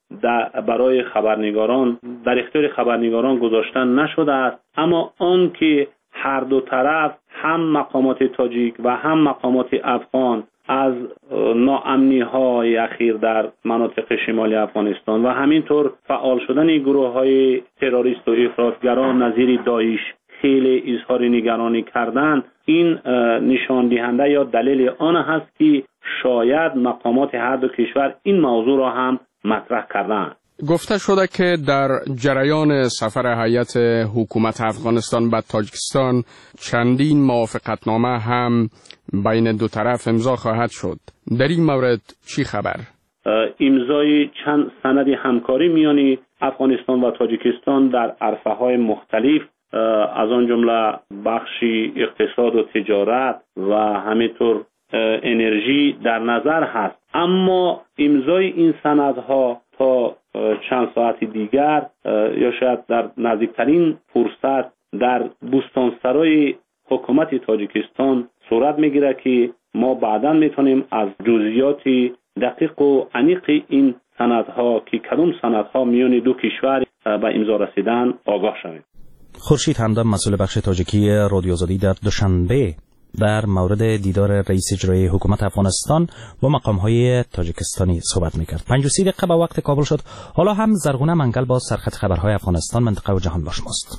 برای خبرنگاران در اختیار خبرنگاران گذاشتن نشده است، اما آن که هر دو طرف هم مقامات تاجیک و هم مقامات افغان از ناامنی‌های اخیر در مناطق شمالی افغانستان و همینطور فعال شدن گروه‌های تروریست و افراطگران نظیر داعش خیلی اظهار نگرانی کردن، این نشان دهنده یا دلیل آن هست که شاید مقامات هر دو کشور این موضوع را هم مطرح کردند. گفته شده که در جریان سفر هیئت حکومت افغانستان به تاجیکستان چندین موافقتنامه هم بین دو طرف امضا خواهد شد. در این مورد چی خبر؟ امضای چند سند همکاری میان افغانستان و تاجیکستان در عرصه‌های مختلف از آن جمله بخشی اقتصاد و تجارت و همینطور انرژی در نظر هست. اما امضای این سندها تا چند ساعت دیگر یا شاید در نزدیکترین فرصت در بوستانسرای حکومت تاجیکستان صورت میگیره که ما بعداً میتونیم از جزئیات دقیق و عمیق این سندها که کدام سندها میان دو کشور به امضا رسیدن آگاه شویم. خورشید همدم مسئول بخش تاجیکی رادیو آزادی در دوشنبه در مورد دیدار رئیس اجرایی حکومت افغانستان با مقام‌های تاجیکستانی صحبت می‌کرد. پنج و سی دقیقه به وقت کابل شد. حالا هم زرغونه منگل با سرخط خبرهای افغانستان، منطقه و جهان با شماست.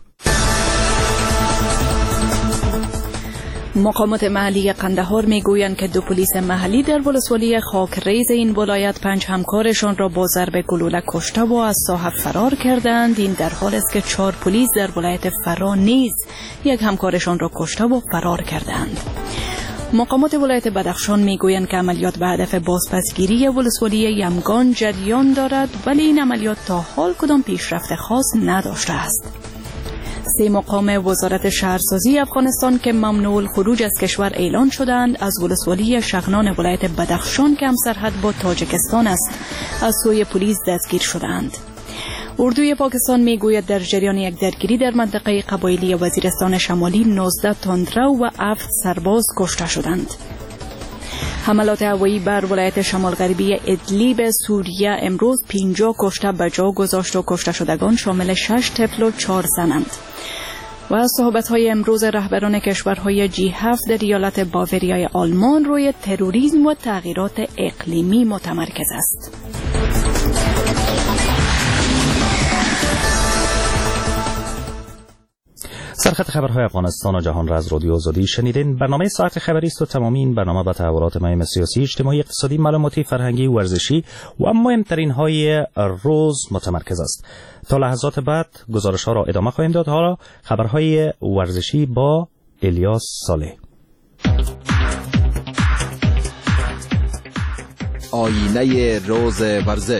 مقامات محلی قندهار میگویند که دو پلیس محلی در ولسوالی خاکریز این ولایت پنج همکارشان را با ضرب گلوله کشته و از ساحه فرار کردند. این در حالی است که چهار پلیس در ولایت فرا نیز یک همکارشان را کشته و فرار کردند. مقامات ولایت بدخشان میگویند که عملیات به هدف بازپسگیری ولسوالی یمگان جریان دارد، ولی این عملیات تا حال کدام پیشرفت خاص نداشته است. سه مقام وزارت شهرسازی افغانستان که ممنوع الخروج از کشور اعلان شدند از ولسوالی شغنان ولایت بدخشان که همسرحد با تاجیکستان است از سوی پلیس دستگیر شدند. اردوی پاکستان میگوید در جریان یک درگیری در منطقه قبایلی وزیرستان شمالی نوزده تندرو و هفت سرباز کشته شدند. حملات هوایی بر ولایت شمال غربی ادلیب سوریه امروز پنجاه کشته به جا گذاشت و کشته شدگان شامل شش طفل و چهار زنند. و صحبت‌های امروز رهبران کشورهای جی هفت در ایالت باوریای آلمان روی تروریسم و تغییرات اقلیمی متمرکز است. سرخط خبرهای افغانستان و جهان را از رادیو آزادی شنیدین. برنامه ساعت خبری است و تمامی این برنامه با تحولات مهم سیاسی، اجتماعی، اقتصادی، معلوماتی، فرهنگی، ورزشی و مهمترین های روز متمرکز است. تا لحظات بعد گزارش ها را ادامه خواهیم داد. حالا خبرهای ورزشی با الیاس صالح. آینه روز ورزش.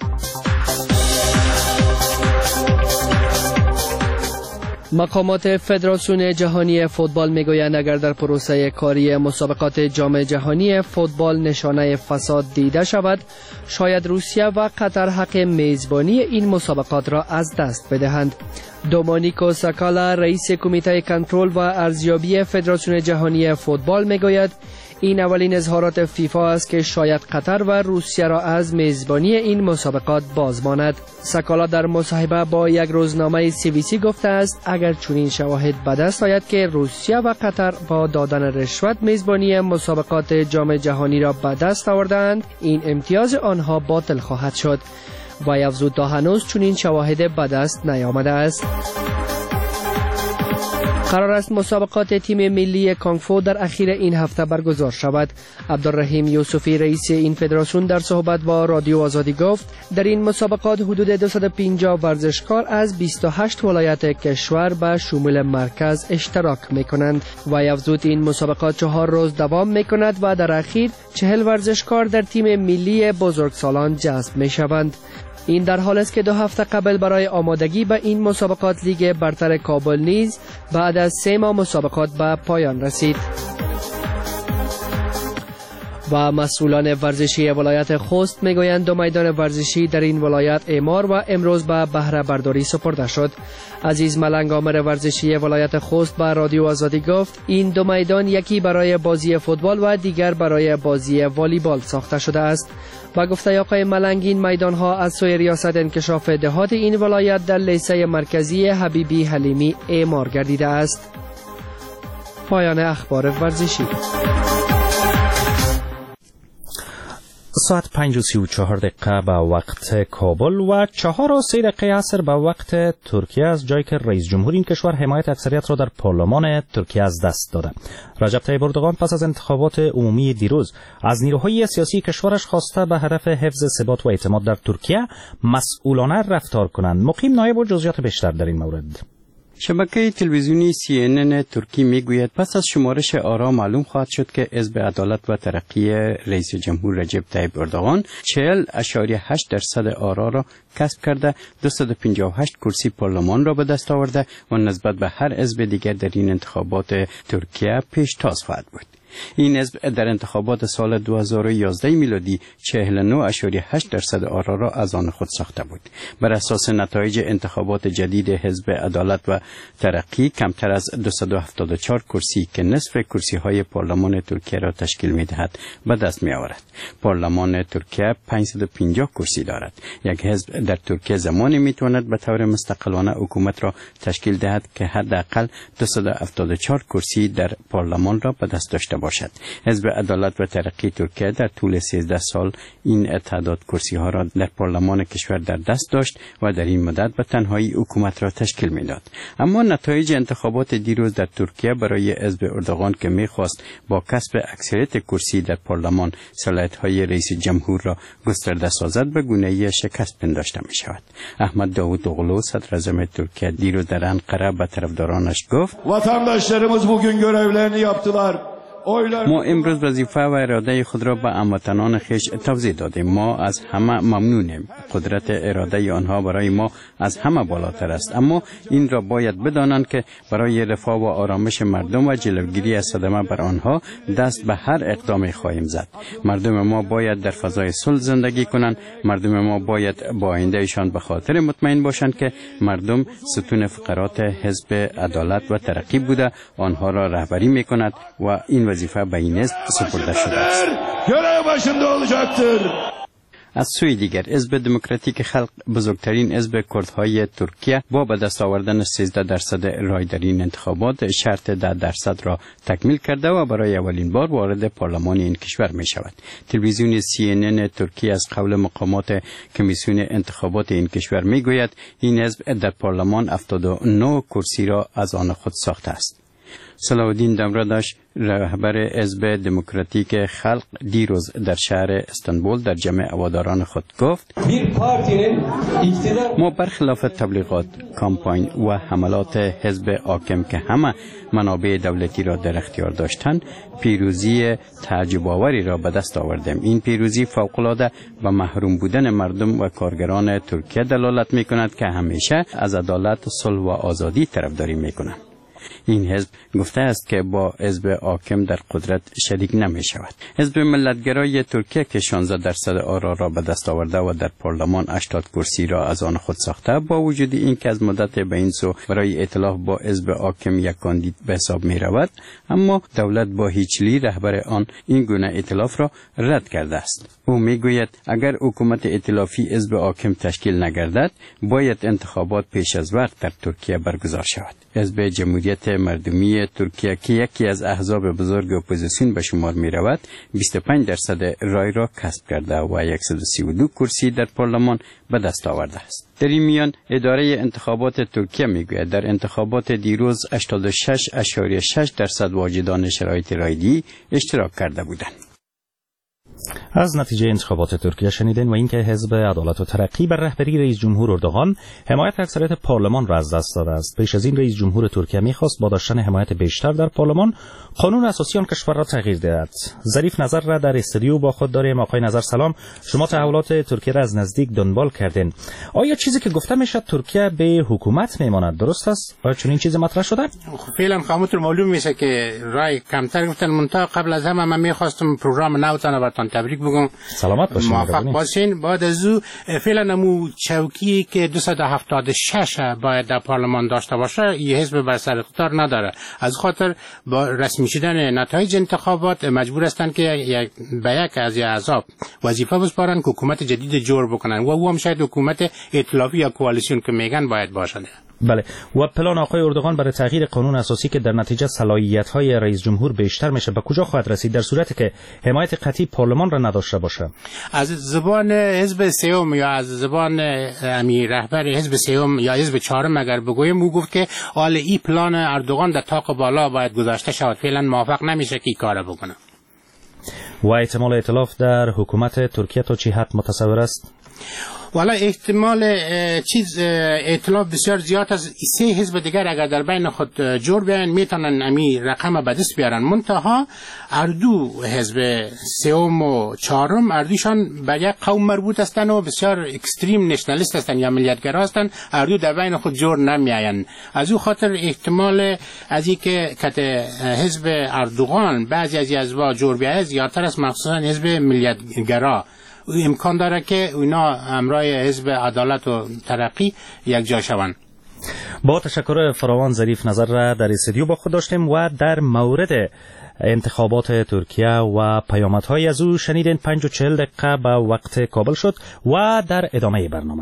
مقامات فدراسیون جهانی فوتبال میگویند اگر در پروسه کاری مسابقات جام جهانی فوتبال نشانه فساد دیده شود، شاید روسیه و قطر حق میزبانی این مسابقات را از دست بدهند. دومانیکو ساکالا رئیس کمیته کنترل و ارزیابی فدراسیون جهانی فوتبال میگوید این اولین اظهارات فیفا است که شاید قطر و روسیه را از میزبانی این مسابقات بازماند. ساکالا در مصاحبه با یک روزنامه سی بی سی گفته است اگر چنین شواهد به دست آید که روسیه و قطر با دادن رشوت میزبانی مسابقات جام جهانی را به دست آوردند، این امتیاز آنها باطل خواهد شد. و افزود تا هنوز چنین شواهد به دست نیامده است. قرار است مسابقات تیم ملی کانگ فو در اخیر این هفته برگزار شود. عبدالرحیم یوسفی رئیس این فدراسیون در صحبت با رادیو آزادی گفت در این مسابقات حدود دویست و پنجاه ورزشکار از بیست و هشت ولایت کشور به شمول مرکز اشتراک میکنند. و افزود این مسابقات چهار روز دوام میکند و در اخیر چهل ورزشکار در تیم ملی بزرگسالان جذب میشوند. این در حال است که دو هفته قبل برای آمادگی به این مسابقات لیگ برتر کابل نیز بعد از سه ماه مسابقات به پایان رسید. و مسئولان ورزشی ولایت خوست میگویند دو میدان ورزشی در این ولایت اعمار و امروز به بهره برداری سپرده شد. عزیز ملنگ آمر ورزشی ولایت خوست به رادیو آزادی گفت این دو میدان یکی برای بازی فوتبال و دیگر برای بازی والیبال ساخته شده است. و گفته آقای ملنگ این میدان ها از سوی ریاست انکشاف دهات این ولایت در لیسه مرکزی حبیبی حلیمی اعمار گردیده است. پایان اخبار ورزشی. ساعت پنج و سی و چهار دقیقه به وقت کابل و چهار و سی دقیقه عصر به وقت ترکیه از جایی که رئیس جمهور این کشور حمایت اکثریت را در پارلمان ترکیه از دست داده. رجب طیب اردوغان پس از انتخابات عمومی دیروز از نیروهای سیاسی کشورش خواسته به هدف حفظ ثبات و اعتماد در ترکیه مسئولانه رفتار کنند. مقیم نایب و جزئیات بیشتر در این مورد. شبکه تلویزیونی سی ان ان ترکی میگوید پس از شمارش آرا معلوم خواهد شد که حزب عدالت و ترقی رئیس جمهور رجب طیب اردوغان چهل و هشت درصد آرا را کسب کرده، دویست و پنجاه و هشت کرسی پارلمان را به دست آورده و نسبت به هر حزب دیگر در این انتخابات ترکیه پیشتاز خواهد بود. این حزب در انتخابات سال دو هزار و یازده میلادی چهل و نه و هشت درصد آرا را از آن خود ساخته بود. بر اساس نتایج انتخابات جدید حزب عدالت و ترقی کمتر از دویست و هفتاد و چهار کرسی که نصف کرسی های پارلمان ترکیه را تشکیل می دهد به دست می آورد. پارلمان ترکیه پانصد و پنجاه کرسی دارد. یک حزب در ترکیه زمانی می تواند به طور مستقلانه حکومت را تشکیل دهد که حداقل دویست و هفتاد و چهار کرسی در پارلمان را به دست داشته باشد. حزب عدالت و ترقی ترکیه در طول سیزده سال این تعداد کرسی ها را در پارلمان کشور در دست داشت و در این مدت به تنهایی حکومت را تشکیل میداد. اما نتایج انتخابات دیروز در ترکیه برای حزب اردوغان که میخواست با کسب اکثریت کرسی در پارلمان صلاحیت های رئیس جمهور را گسترده سازد به گونه‌ای شکست پنداشته می شود. احمد داوود اوغلو صدر اعظم ترکیه دیروز در انقره به طرفدارانش گفت vatandaşlarımız bugün görevlerini yaptılar. ما امروز وظیفه و اراده خود را به هموطنان خویش توضیح دادیم. ما از همه ممنونیم. قدرت اراده آنها برای ما از همه بالاتر است، اما این را باید بدانند که برای رفاه و آرامش مردم و جلوگیری از صدمه بر آنها دست به هر اقدامی خواهیم زد. مردم ما باید در فضای صلح زندگی کنند. مردم ما باید با آیندهشان به خاطر مطمئن باشند که مردم ستون فقرات حزب عدالت و ترقی بوده، آنها را رهبری میکند و این وظیفه به این حزب سپرده شده است. از سوی دیگر حزب دموکراتیک خلق بزرگترین حزب کردهای ترکیه با به دست آوردن سیزده درصد رای در این انتخابات شرط ده درصد را تکمیل کرده و برای اولین بار وارد پارلمان این کشور می شود. تلویزیون سی ان ان ترکیه از قول مقامات کمیسیون انتخابات این کشور می گوید این حزب در پارلمان هفتاد و نه کرسی را از آن خود ساخته است. صلاح الدین دمرداش رهبر حزب دموکراتیک خلق دیروز در شهر استانبول در جمع هواداران خود گفت ما برخلاف تبلیغات، کامپاین و حملات حزب حاکم که همه منابع دولتی را در اختیار داشتند پیروزی تعجب آوری را به دست آوردیم. این پیروزی فوق‌العاده و محروم بودن مردم و کارگران ترکیه دلالت می کند که همیشه از عدالت، صلح و آزادی طرفداری می کنند. این حزب گفته است که با حزب حاکم در قدرت شریک نمی شود. حزب ملتگرای ترکیه که شانزده درصد آرا را به دست آورده و در پارلمان هشتاد کرسی را از آن خود ساخته، با وجود اینکه از مدت به این سو برای ائتلاف با حزب حاکم یک کاندید به حساب می رود، اما دولت با هیچلی رهبر آن این گونه ائتلاف را رد کرده است. او می گوید اگر حکومت ائتلافی حزب حاکم تشکیل نگردد باید انتخابات پیش از وقت در ترکیه برگزار شود. حزب جمهوریت مردمی ترکیه که یکی از احزاب بزرگ اپوزیسیون به شمار می رود بیست و پنج درصد رای را کسب کرده و صد و سی و دو کرسی در پارلمان به دست آورده است. در این میان اداره انتخابات ترکیه می گوید در انتخابات دیروز هشتاد و شش و شش درصد واجدان شرایط رایدهی اشتراک کرده بودند. از نتیجه انتخابات ترکیه شنیدین و اینکه حزب عدالت و ترقی بر رهبری رئیس جمهور اردوغان حمایت اکثریت پارلمان را از دست داده است. پیش از این رئیس جمهور ترکیه می‌خواست با داشتن حمایت بیشتر در پارلمان قانون اساسی آن کشور را تغییر دهد. ظریف نظر را در استودیو با خود داریم. آقای نظر سلام، شما تحولات ترکیه را از نزدیک دنبال کردین. آیا چیزی که گفته میشد ترکیه به حکومت میماند درست است؟ آیا چنین چیزی مطرح شده؟ فعلا خاموتر معلوم میشه که رای کمتر گفتن. منتها قبل از همه من می‌خواستم پروگرام نوتان براتون تبریک بگم. سلامت باشین. موفق باشین. بعد از او فعلا مو چوکی که دویست و هفتاد و شش باید در پارلمان داشته باشه یه حزب بر سر اقتدار نداره. از خاطر با رسمی شدن نتایج انتخابات مجبور هستند که یک به یک از احزاب وظیفه بسپارن که حکومت جدید جور بکنن و او هم شاید حکومت ائتلافی یا کوalition که میگن باید باشه. بله، و پلان آقای اردوغان برای تغییر قانون اساسی که در نتیجه صلاحیت‌های رئیس جمهور بیشتر میشه به کجا خواهد رسید در صورتی که حمایت قطعی پارلمان را نداشته باشه؟ از زبان حزب سیوم یا از زبان امیر رهبر حزب سیوم یا حزب چهارم اگر بگویم او گفت که حال این پلان اردوغان در طاق بالا باید گذاشته شود. فعلا موافق نمیشه که این کارو بکنه. و احتمال ائتلاف در حکومت ترکیه تا چه حد متصور است؟ والا احتمال چیز ائتلاف بسیار زیاد از سه حزب دیگر اگر در بین خود جور بیان میتونن امی رقم به دست بیارن. منتها اردو حزب سوم و چهارم اردوشان به یک قوم مربوط هستند و بسیار اکستریم نشنالیست هستند یا ملیتگرا هستند. اردو در بین خود جور نمیآیند. از او خاطر احتمال از اینکه کت حزب اردوغان بعضی از حزب‌ها جور بیاید زیادتر است، مخصوصا حزب ملیتگرا. امکان داره که اونا همراه حزب عدالت و ترقی یک جا شوند. با تشکر فراوان ظریف نظر را در استودیو با خود داشتیم و در مورد انتخابات ترکیه و پیامدهای از او شنیدین. پنج و چهل دقیقه به وقت کابل شد و در ادامه برنامه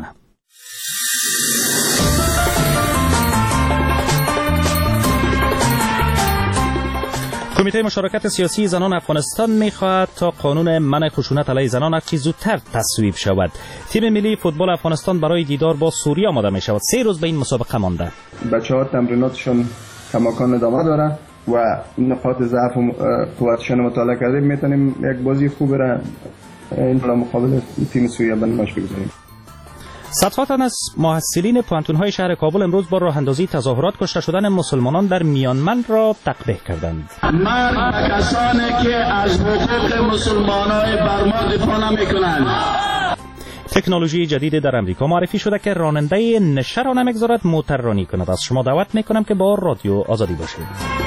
کمیته مشارکت سیاسی زنان افغانستان می‌خواهد تا قانون منع خشونت علیه زنان هرچه زودتر تصویب شود. تیم ملی فوتبال افغانستان برای دیدار با سوریه آماده می‌شود. سه روز به این مسابقه مانده. بچه‌ها تمریناتشون کماکان ادامه داره و نقاط ضعف و قوتشون مطالعه کردیم. میتونیم یک بازی خوب را این مقابل تیم سوریه به نمایش بگذاریم. صدها تن از محصلین پانتون‌های شهر کابل امروز با راه اندازی تظاهرات کشته شدن مسلمانان در میانمار را تقبیح کردند. من کسانی که از حقوق مسلمانان بر ما دفاع نمی‌کنند. تکنولوژی جدید در امریکا معرفی شده که راننده نشه را نمیگذارد موتر رانی کند. از شما دعوت میکنم که با رادیو آزادی باشید.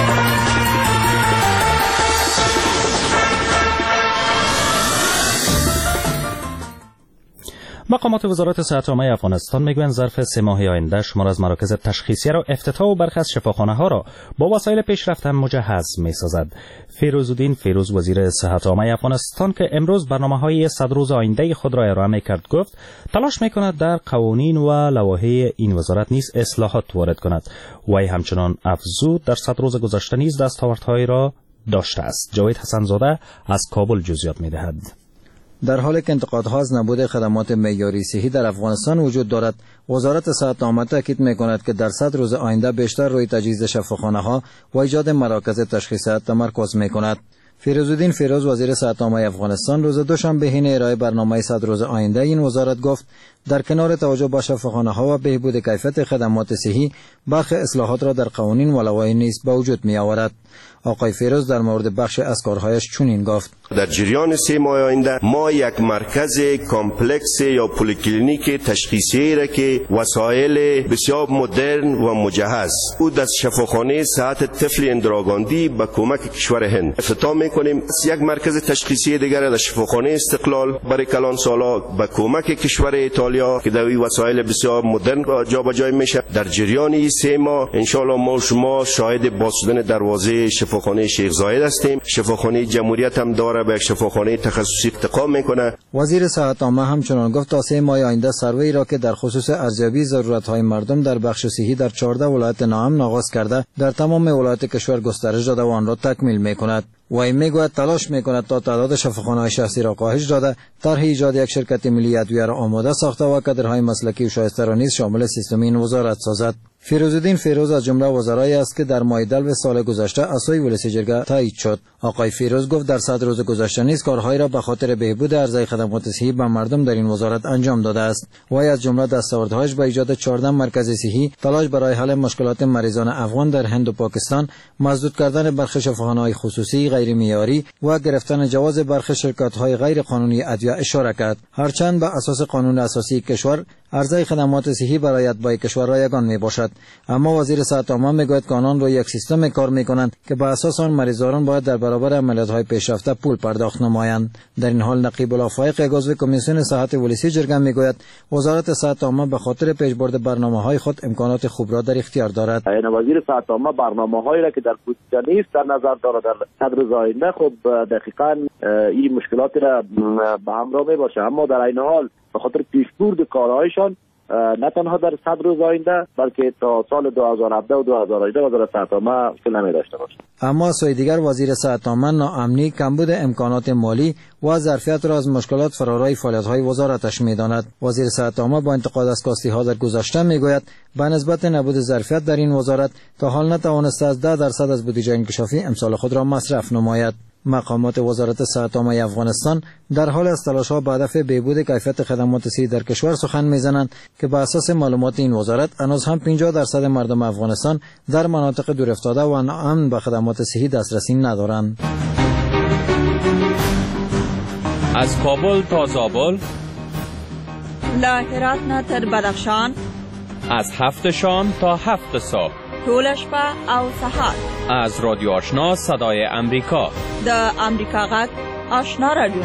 مقامات وزارت صحت عامه افغانستان میگویند ظرف سه ماه آینده شمار از مراکز تشخیصی را افتتاح و برخی از شفاخانه ها را با وسایل پیشرفته مجهز میسازد. فیروزالدین فیروز وزیر صحت عامه افغانستان که امروز برنامه‌های صد روز آینده خود را ارائه میکرد گفت تلاش میکند در قوانین و لوایح این وزارت نیز اصلاحات وارد کند. وی همچنان افزود در صد روز گذشته نیز دستاوردهایی را داشته است. جاوید حسن‌زاده از کابل جزئیات میدهد. در حالی که انتقادها از نبود خدمات معیاری صحی در افغانستان وجود دارد، وزارت صحت عامه تاکید می‌کند که در صد روز آینده بیشتر روی تجهیز شفاخانه‌ها و ایجاد مراکز تشخیصی تمرکز می‌کند. فیروزالدین فیروز وزیر صحت عامه افغانستان روز دوشنبه حین ارائه برنامه صد روز آینده این وزارت گفت در کنار توجه به شفاخانه‌ها و بهبود کیفیت خدمات صحی، برخی اصلاحات را در قوانین و لوایح نیز به وجود می‌آورد. آقای فیروز در مورد بخش از کارهایش چنین گفت: در جریان سه ماه آینده ما یک مرکز کامپلکس یا پلیکلینیک تشخیصی را که وسایل بسیار مدرن و مجهز او در شفاخانه صحت طفل اندراگاندی به کمک کشور هند افتتاح میکنیم. یک مرکز تشخیصی دیگر در شفاخانه استقلال برای کلان سالا به کمک کشور ایتالیا که در این وسایل بسیار مدرن جابجا میشه. در جریان این سه ماه ان شاء الله ما شما شاهد باز شدن دروازه شفاخانه شیخ زاید هستیم. شفاخانه جمهوریت هم داره به شفاخانه تخصصی ارتقا میکنه. وزیر صحت عامه همچنان گفت تا سه ماه آینده سروی را که در خصوص ارزیابی ضرورت‌های مردم در بخش صحی در چهارده ولایت ناامن آغاز کرده در تمام ولایات کشور گسترش داده و آن را تکمیل میکند. وی میگوید تلاش میکند تا تعداد شفاخانه‌های شخصی را کاهش داده، طرح ایجاد یک شرکت ملی ادویه را آماده ساخته و کادرهای مسلکی و شایسته را نیز شامل سیستم این وزارت سازد. فیروزالدین فیروز از جمله وزرایی است که در ماه دلو سال گذشته اسوی ولسی جرگه تایید شد. آقای فیروز گفت در صد روز گذشته نیز کارهایی را به خاطر بهبود عرضه خدمات صحی به مردم در این وزارت انجام داده است. وی از جمله دستاوردهایش به ایجاد چهارده مرکز صحی، تلاش برای حل مشکلات مریضان افغان در هند و پاکستان، مسدود کردن برخی شفاخانه‌های خصوصی غیر معیاری و گرفتن جواز برخی شرکت‌های غیر قانونی ادویه اشاره کرد. هرچند به اساس قانون اساسی کشور عرضه خدمات صحی برای اتباع کشور را یگان می باشد، اما وزیر صحت عامه میگوید که آنان روی یک سیستم کار میکنند که به اساس آن مریضان باید در برابر عملیات‌های پیشرفته پول پرداخت نمایند. در این حال نقیب الافایق عضو کمیسیون صحت ولسی جرگه میگوید وزارت صحت عامه به خاطر پیشبرد برنامه‌های خود امکانات خوب را در اختیار دارد. این وزیر صحت عامه برنامه‌هایی را که در پوزیشن نیست در نظر دارد در صد روز آینده خب دقیقاً این مشکلات را به همراه میباشه، اما در این حال به خاطر پیشبرد کارهایشان نه تنها در صد روز آینده بلکه تا سال دو هزار و هفده و دو هزار و هجده وزارت صحت عامه مشکل نمی داشته باشد. اما از سوی دیگر وزیر صحت عامه ناامنی، کمبود امکانات مالی و ظرفیت را از مشکلات فرارای فعالیت‌های وزارتش می‌داند. وزیر صحت عامه با انتقاد از کاستی‌ها در گذشته می‌گوید به نسبت نبود ظرفیت در این وزارت تا حال نتوانسته از ده درصد از بودجه انکشافی امسال خود را مصرف نماید. مقامات وزارت صحت عامه افغانستان در حال است تلاش‌ها به هدف بهبود کیفیت خدمات صحی در کشور سخن می‌زنند که بر اساس معلومات این وزارت هنوز هم پنجاه درصد مردم افغانستان در مناطق دورافتاده و ناامن به خدمات صحی دسترسی ندارند. از کابل تا زابل، له هرات نه تر بدخشان، از هفت شام تا هفت صبح، ټول شپه او سهار، از رادیو آشنا صدای امریکا، د امریکا غږ آشنا رادیو.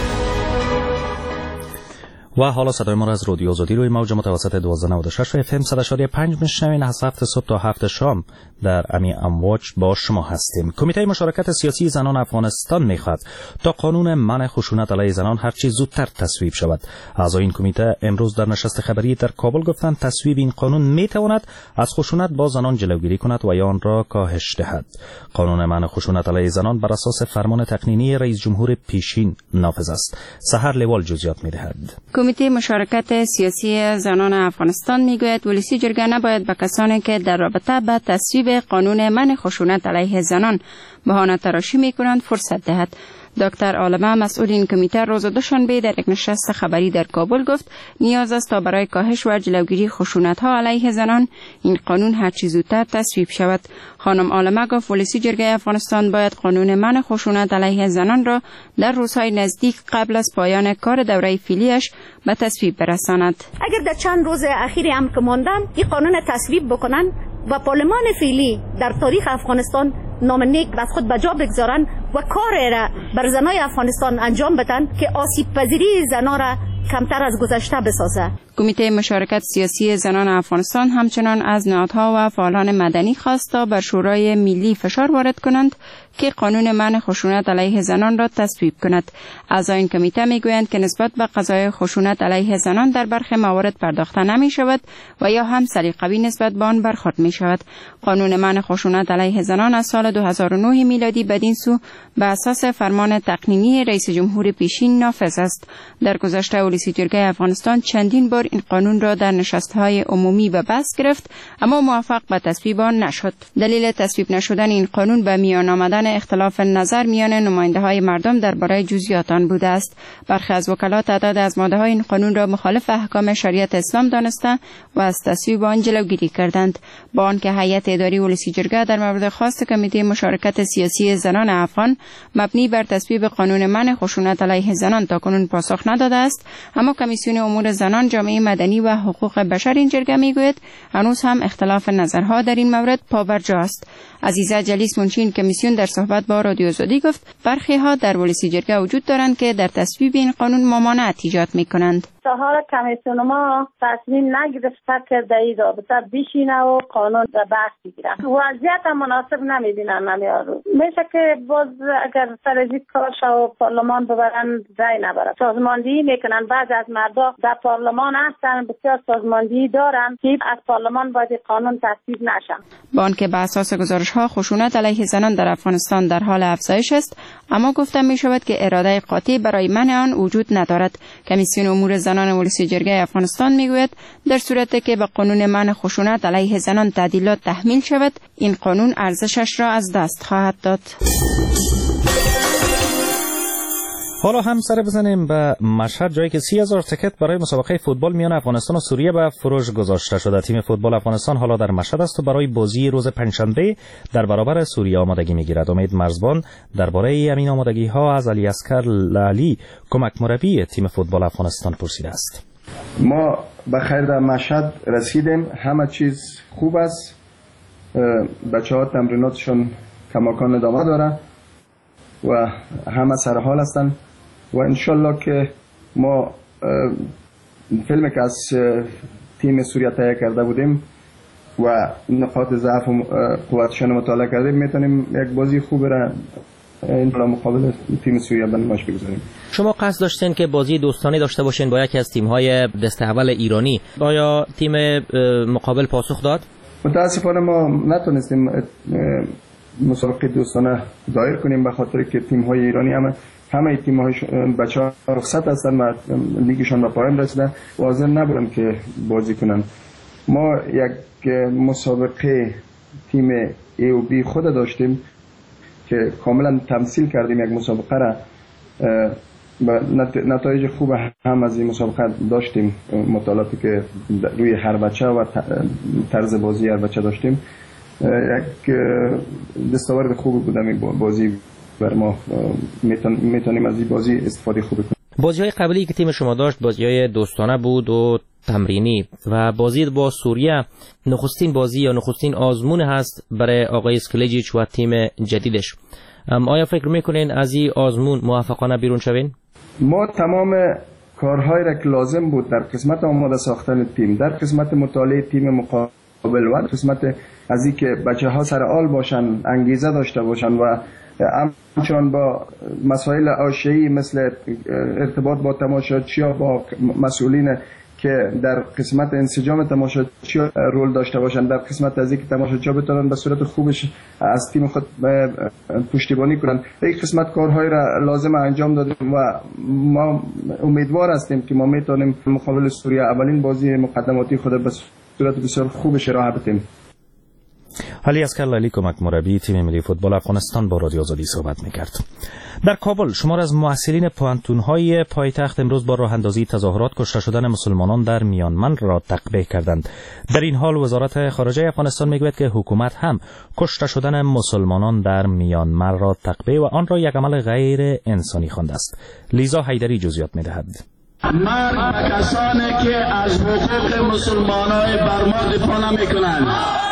و حالا صدای ما را از رادیو آزادی روی موج متوسط دوازده نود و شش اف ام صد و شش و پنج میشنوین. از هفت صبح تا هفت شام در امی امواج با شما هستیم. کمیته مشارکت سیاسی زنان افغانستان میخواد تا قانون منع خشونت علیه زنان هرچی زودتر تصویب شود. اعضای این کمیته امروز در نشست خبری در کابل گفتند تصویب این قانون میتواند از خشونت با زنان جلوگیری کند و یا آن را کاهش دهد. قانون منع خشونت علیه زنان بر اساس فرمان تقنینی رئیس جمهور پیشین نافذ است. سحر لیوال جزئیات میدهد. کمیته مشارکت سیاسی زنان افغانستان میگوید ولسی جرگه نباید به کسانی که در رابطه با تصویب قانون منع خشونت علیه زنان بهانه تراشی میکنند فرصت دهد. دکتر عالمه مسئول این کمیته روز دوشنبه در یک نشست خبری در کابل گفت نیاز است تا برای کاهش و جلوگیری خشونت‌ها علیه زنان این قانون هر چه زودتر تصویب شود. خانم عالمه گفت ولسی جرگه افغانستان باید قانون منع خشونت علیه زنان را در روزهای نزدیک قبل از پایان کار دوره فعلیش به تصویب برساند. اگر در چند روز اخیر هم که ماندن این قانون تصویب بکنن و پارلمان فعلی در تاریخ افغانستان نام نیک از خود به جا بگذارن و کار را بر زنای افغانستان انجام بدن که آسیب پذیری زنان را کمتر از گذشته بسازه. کمیته مشارکت سیاسی زنان افغانستان همچنان از نهادها و فعالان مدنی خواست تا بر شورای ملی فشار وارد کنند که قانون منع خشونت علیه زنان را تصویب کند. اعضای این کمیته میگویند که نسبت به قضای خشونت علیه زنان در برخی موارد پرداخته نمی شود و یا هم سلیقه‌ای نسبت به آن برخورد می شود. قانون منع خشونت علیه زنان از سال دو هزار و نه میلادی بدین سو به اساس فرمان تقنینی رئیس جمهور پیشین نافذ است. در گذشته ولسی جرگه افغانستان چندین بار این قانون را در نشست‌های عمومی به بحث گرفت اما موفق به تصویب آن نشد. دلیل تصویب نشدن این قانون به میان آمدن اختلاف نظر میان نماینده‌های مردم درباره جزئیات آن بوده است. برخی از وکلا تعداد از ماده‌های این قانون را مخالف احکام شریعت اسلام دانسته و از تصویب آن جلوگیری کردند. با آنکه هیئت اداری ولسی جرگه در مورد خواست کمیته مشارکت سیاسی زنان افغان مبنی بر تصویب قانون منع خشونت علیه زنان تاکنون پاسخ نداده است، اما کمیسیون امور زنان، جامعه مدنی و حقوق بشر این جرگه میگوید هنوز هم اختلاف نظرها در این مورد پابرجا است. عزیزه جلیس منشی این کمیسیون در صحبت با رادیو آزادی گفت برخی ها در ولسی جرگه وجود دارند که در تصویب این قانون ممانعت ایجاد میکنند. تا حالا کمیسیون ما تصمیم نگرفته که در این رابطه بشینه و قانون را بحث بگیره. وضعیت مناسب نمیبینن نمیارو. میشه که باز اگر سر از این کار شو پارلمان ببرن جای نبره. سازماندهی میکنن. بعض از مردم در پارلمان هستن بسیار سازماندهی دارن که از پارلمان باید قانون تصویب نشه. با آنکه به اساس گزارش ها خشونت علیه زنان در افغانستان در حال افزایش است، اما گفته می شود که اراده قاطع برای منع آن وجود ندارد. کمیسیون امور زنان ولسی جرگه افغانستان میگوید در صورتی که به قانون منع خشونت علیه زنان تعدیلات تحمیل شود، این قانون ارزشش را از دست خواهد داد. حالا هم سر بزنیم به مشهد، جایی که سی هزار تکت برای مسابقه فوتبال میان افغانستان و سوریه به فروش گذاشته شده. تیم فوتبال افغانستان حالا در مشهد است و برای بازی روز پنجشنبه در برابر سوریه آمادگی میگیرد. امید مرزبان درباره این آمادگی ها از علی اصغر لالی، کمک مربی تیم فوتبال افغانستان، پرسیده است. ما به خیر در مشهد رسیدیم، همه چیز خوب است، بچه‌ها تمریناتشون کماکان ادامه داره و همه سر حال هستن و انشالله که ما فیلمی که از تیم سوریه تهیه کرده بودیم و نقاط ضعف و قوتشون مطالعه کردیم میتونیم یک بازی خوب را این مقابل تیم سوریه به نمایش بگذاریم. شما قصد داشتین که بازی دوستانه داشته باشین با یکی از تیم‌های دسته اول ایرانی، آیا تیم مقابل پاسخ داد؟ متاسفانه ما نتونستیم مسابقه دوستانه دایر کنیم به خاطر که تیم‌های ایرانی همه همه تیم‌های بچه‌ها رخصت هستن و لیگشون به پایان رسیده و حاضر نبودن که بازی کنن. ما یک مسابقه تیم ای و بی خود داشتیم که کاملا تمثیل کردیم یک مسابقه را و نتایج خوب هم از این مسابقه داشتیم. مطالعاتی که روی هر بچه و طرز بازی هر بچه داشتیم یک دستاورد خوب بود. این بازی بر ما میتونیم از این بازی استفاده خوب کنیم. بازی های قبلی که تیم شما داشت بازی های دوستانه بود و تمرینی و بازی با سوریه نخستین بازی یا نخستین آزمون هست برای آقای اسکلیجیچ و تیم جدیدش. آیا فکر میکنین از این آزمون موفقانه بیرون شوین؟ ما تمام کارهایی را که لازم بود در قسمت آماده ساختن تیم، در قسمت مطالعه تیم مقابل و قسمت از این که بچه ها سر حال باشن، انگیزه داشته باشن و همچنان با مسائل حاشیه‌ای مثل ارتباط با تماشاچی‌ها، با مسئولین که در قسمت انسجام تماشاچی‌ها رول داشته باشند، در قسمت از اینکه تماشاچی‌ها بتونن به صورت خوبش از تیم خود پشتیبانی کنند. این قسمت کارهای را لازم انجام دادیم و ما امیدوار هستیم که ما میتونیم مقابل سوریه اولین بازی مقدماتی خود به صورت بسیار خوبش راه بدیم. علی اصغر لیلی کمک مربی تیم ملی فوتبال افغانستان با رادیو آزادی صحبت می‌کرد. در کابل شمار از محصلین پوهنتون‌های پایتخت امروز با راه اندازی تظاهرات کشته شدن مسلمانان در میانمار را تقبیح کردند. در این حال وزارت خارجه افغانستان میگوید که حکومت هم کشته شدن مسلمانان در میانمار را تقبیح و آن را یک عمل غیر انسانی خوانده است. لیزا حیدری جزئیات می‌دهد. مرگ به کسانی که از حقوق مسلمانان برما دفاع نمی‌کنند.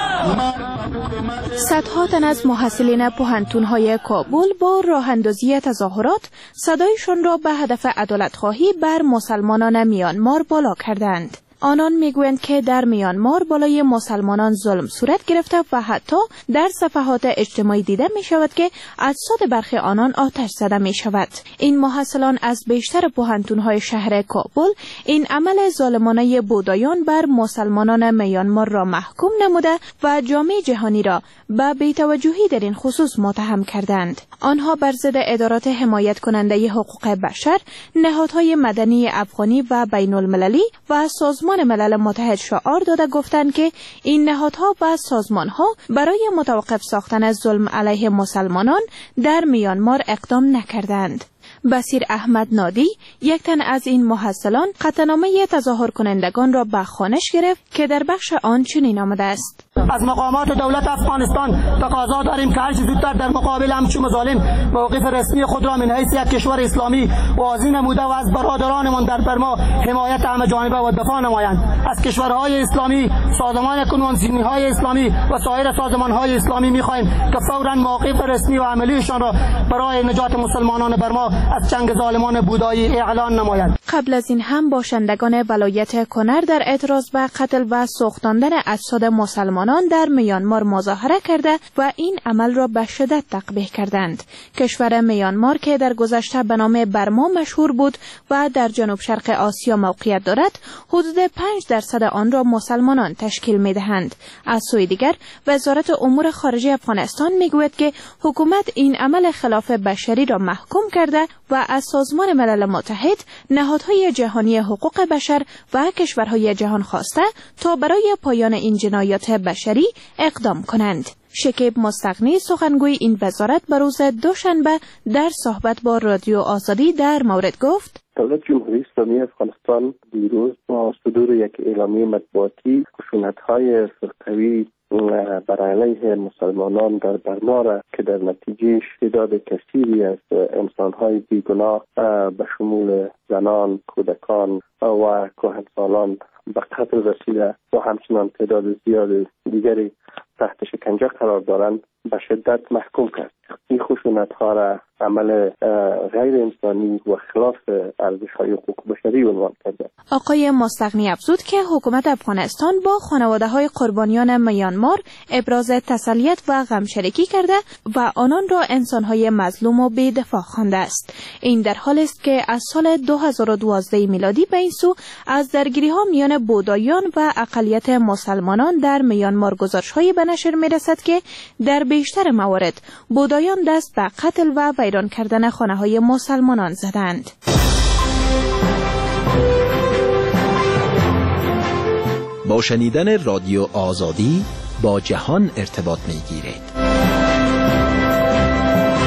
صدها تن از محصلین پوهنتون‌های کابل با راه اندازی تظاهرات صدایشان را به هدف عدالت‌خواهی بر مسلمانان میانمار بالا کردند. آنان میگویند که در میانمار بالای مسلمانان ظلم صورت گرفته و حتی در صفحات اجتماعی دیده می شود که اجساد برخی آنان آتش زده می شود. این محصلان از بیشتر پوهنتون‌های شهر کابل این عمل ظالمانه بودایان بر مسلمانان میانمار را محکوم نموده و جامعه جهانی را به بی‌توجهی در این خصوص متهم کردند. آنها بر ضد ادارات حمایت کننده حقوق بشر، نهادهای مدنی افغانی و بین المللی و سازمان ملل متحد شعار داده گفتند که این نهادها و سازمانها برای متوقف ساختن ظلم علیه مسلمانان در میانمار اقدام نکردند. بصیر احمد نادی یک تن از این محصلان قطعنامه تظاهر کنندگان را به خوانش گرفت که در بخش آن چنین آمده است: از مقامات دولت افغانستان تقاضا داریم که هر چه زودتر در مقابل همچون مظالم موقف رسمی خود را من حیث یک کشور اسلامی واضح نموده و از برادرانمان در برما حمایت همه جانبه و دفاع نمایند. از کشورهای اسلامی، سازمان کنوانسیون‌های اسلامی و سایر سازمان‌های اسلامی می‌خواهیم که فوراً موقف رسمی و عملیشان را برای نجات مسلمانان برما از جنگ ظالمان بودایی اعلان نمایند. قبل از این هم باشندگان ولایت کنر در اعتراض به قتل و سوختاندن اجساد مسلمانان در میانمار مظاهره کرده و این عمل را به شدت تقبیح کردند. کشور میانمار که در گذشته به نام برما مشهور بود و در جنوب شرق آسیا موقعیت دارد، حدود پنج درصد آن را مسلمانان تشکیل می‌دهند. از سوی دیگر وزارت امور خارجه افغانستان میگوید که حکومت این عمل خلاف بشری را محکوم کرده و از سازمان ملل متحد، نهادهای جهانی حقوق بشر و کشورهای جهان خواسته تا برای پایان این جنایات بشری اقدام کنند. شکیب مستغنی سخنگوی این وزارت به روز دوشنبه در صحبت با رادیو آزادی در مورد گفت: دولت جمهوری اسلامی افغانستان دیروز با صدور یک اعلامیه مطبوعاتی خشونت‌های فرقوی بر علیه مسلمانان در برما را که در نتیجه تعداد کثیری از انسان‌های بیگناه به شمول زنان، کودکان و کهنسالان به قتل رسیده و همچنان تعداد زیاد دیگری تحت شکنجه قرار دارند به شدت محکوم کرد. این خشونت‌ها را عمل غیر انسانی و خلاف ارزش‌های حقوق بشری عنوان کرده. آقای مستغنی افزود که حکومت افغانستان با خانواده‌های قربانیان میانمار ابراز تسلیت و غمشریکی کرده و آنان را انسان‌های مظلوم و بی‌دفاع خوانده است. این در حالی است که از سال دو هزار و دوازده میلادی به این سو از درگیری‌ها میان بودایان و اقلیت مسلمانان در میانمار گزارش‌هایی به نشر می‌رسد که در بیشتر موارد بودایان دست به قتل و ویران کردن خانه‌های مسلمانان زدند. با شنیدن رادیو آزادی با جهان ارتباط می‌گیرید.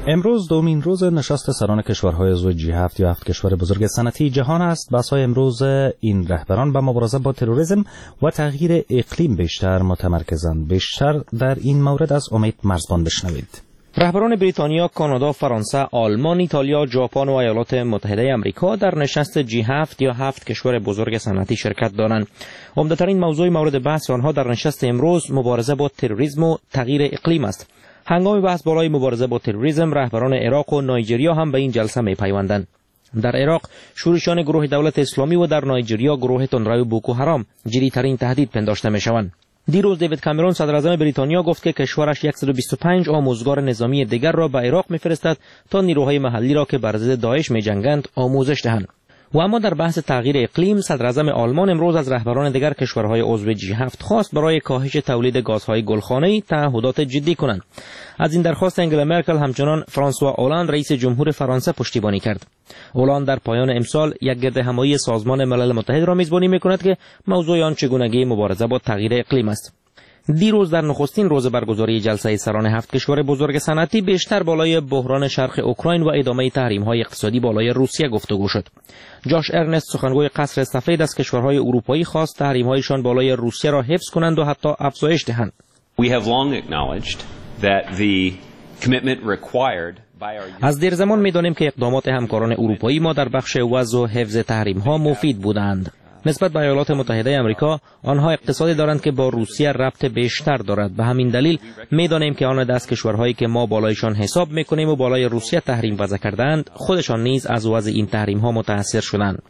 امروز دومین روز نشست سران کشورهای عضو جی هفت یا هفت کشور بزرگ صنعتی جهان است. بحث‌های امروز این رهبران به مبارزه با تروریسم و تغییر اقلیم بیشتر متمرکزند. بیشتر در این مورد از امید مرزبان بشنوید. رهبران بریتانیا، کانادا، فرانسه، آلمان، ایتالیا، ژاپن و ایالات متحده آمریکا در نشست جی هفت یا هفت کشور بزرگ صنعتی شرکت دارند. عمده‌ترین موضوع مورد بحث آنها در نشست امروز مبارزه با تروریسم و تغییر اقلیم است. هنگام بحث بالای مبارزه با تروریسم، رهبران عراق و نایجریا هم به این جلسه می‌پیوندند. در عراق شورشیان گروه دولت اسلامی و در نایجریا گروه تندروی بوکو حرام جدی‌ترین تهدید پنداشته می‌شوند. دیروز دیوید کامرون صدر اعظم بریتانیا گفت که کشورش صد و بیست و پنج آموزگار نظامی دیگر را به عراق می‌فرستد تا نیروهای محلی را که بر ضد داعش می‌جنگند آموزش دهند. و اما در بحث تغییر اقلیم، صدر اعظم آلمان امروز از رهبران دیگر کشورهای عضو جی هفت خواست برای کاهش تولید گازهای گلخانه‌ای تعهدات جدی کنند. از این درخواست انگلا مرکل همچنان فرانسوا اولاند رئیس جمهور فرانسه پشتیبانی کرد. اولاند در پایان امسال یک گردهمایی سازمان ملل متحد را میزبانی می‌کند که موضوع آن چگونگی مبارزه با تغییر اقلیم است. دیروز در نخستین روز برگزاری جلسه سران هفت کشور بزرگ صنعتی بیشتر بالای بحران شرق اوکراین و ادامه تحریم‌های اقتصادی بالای روسیه گفتگو شد. جاش ارنست سخنگوی قصر سفید از کشورهای اروپایی خواست تحریم‌هایشان بالای روسیه را حفظ کنند و حتی افزایش دهند. We have long acknowledged that the commitment required از دیر زمان می‌دانیم که اقدامات همکاران اروپایی ما در بخش وضع و حفظ تحریم‌ها مفید بودند. نسبت به ایالات متحده آمریکا، آنها اقتصادی دارند که با روسیه ربط بیشتر دارد. به همین دلیل می‌دانیم که آن دست کشورهایی که ما بالایشان حساب می‌کنیم و بالای روسیه تحریم وضع کردند، خودشان نیز از وضع این تحریم‌ها متأثر شدند.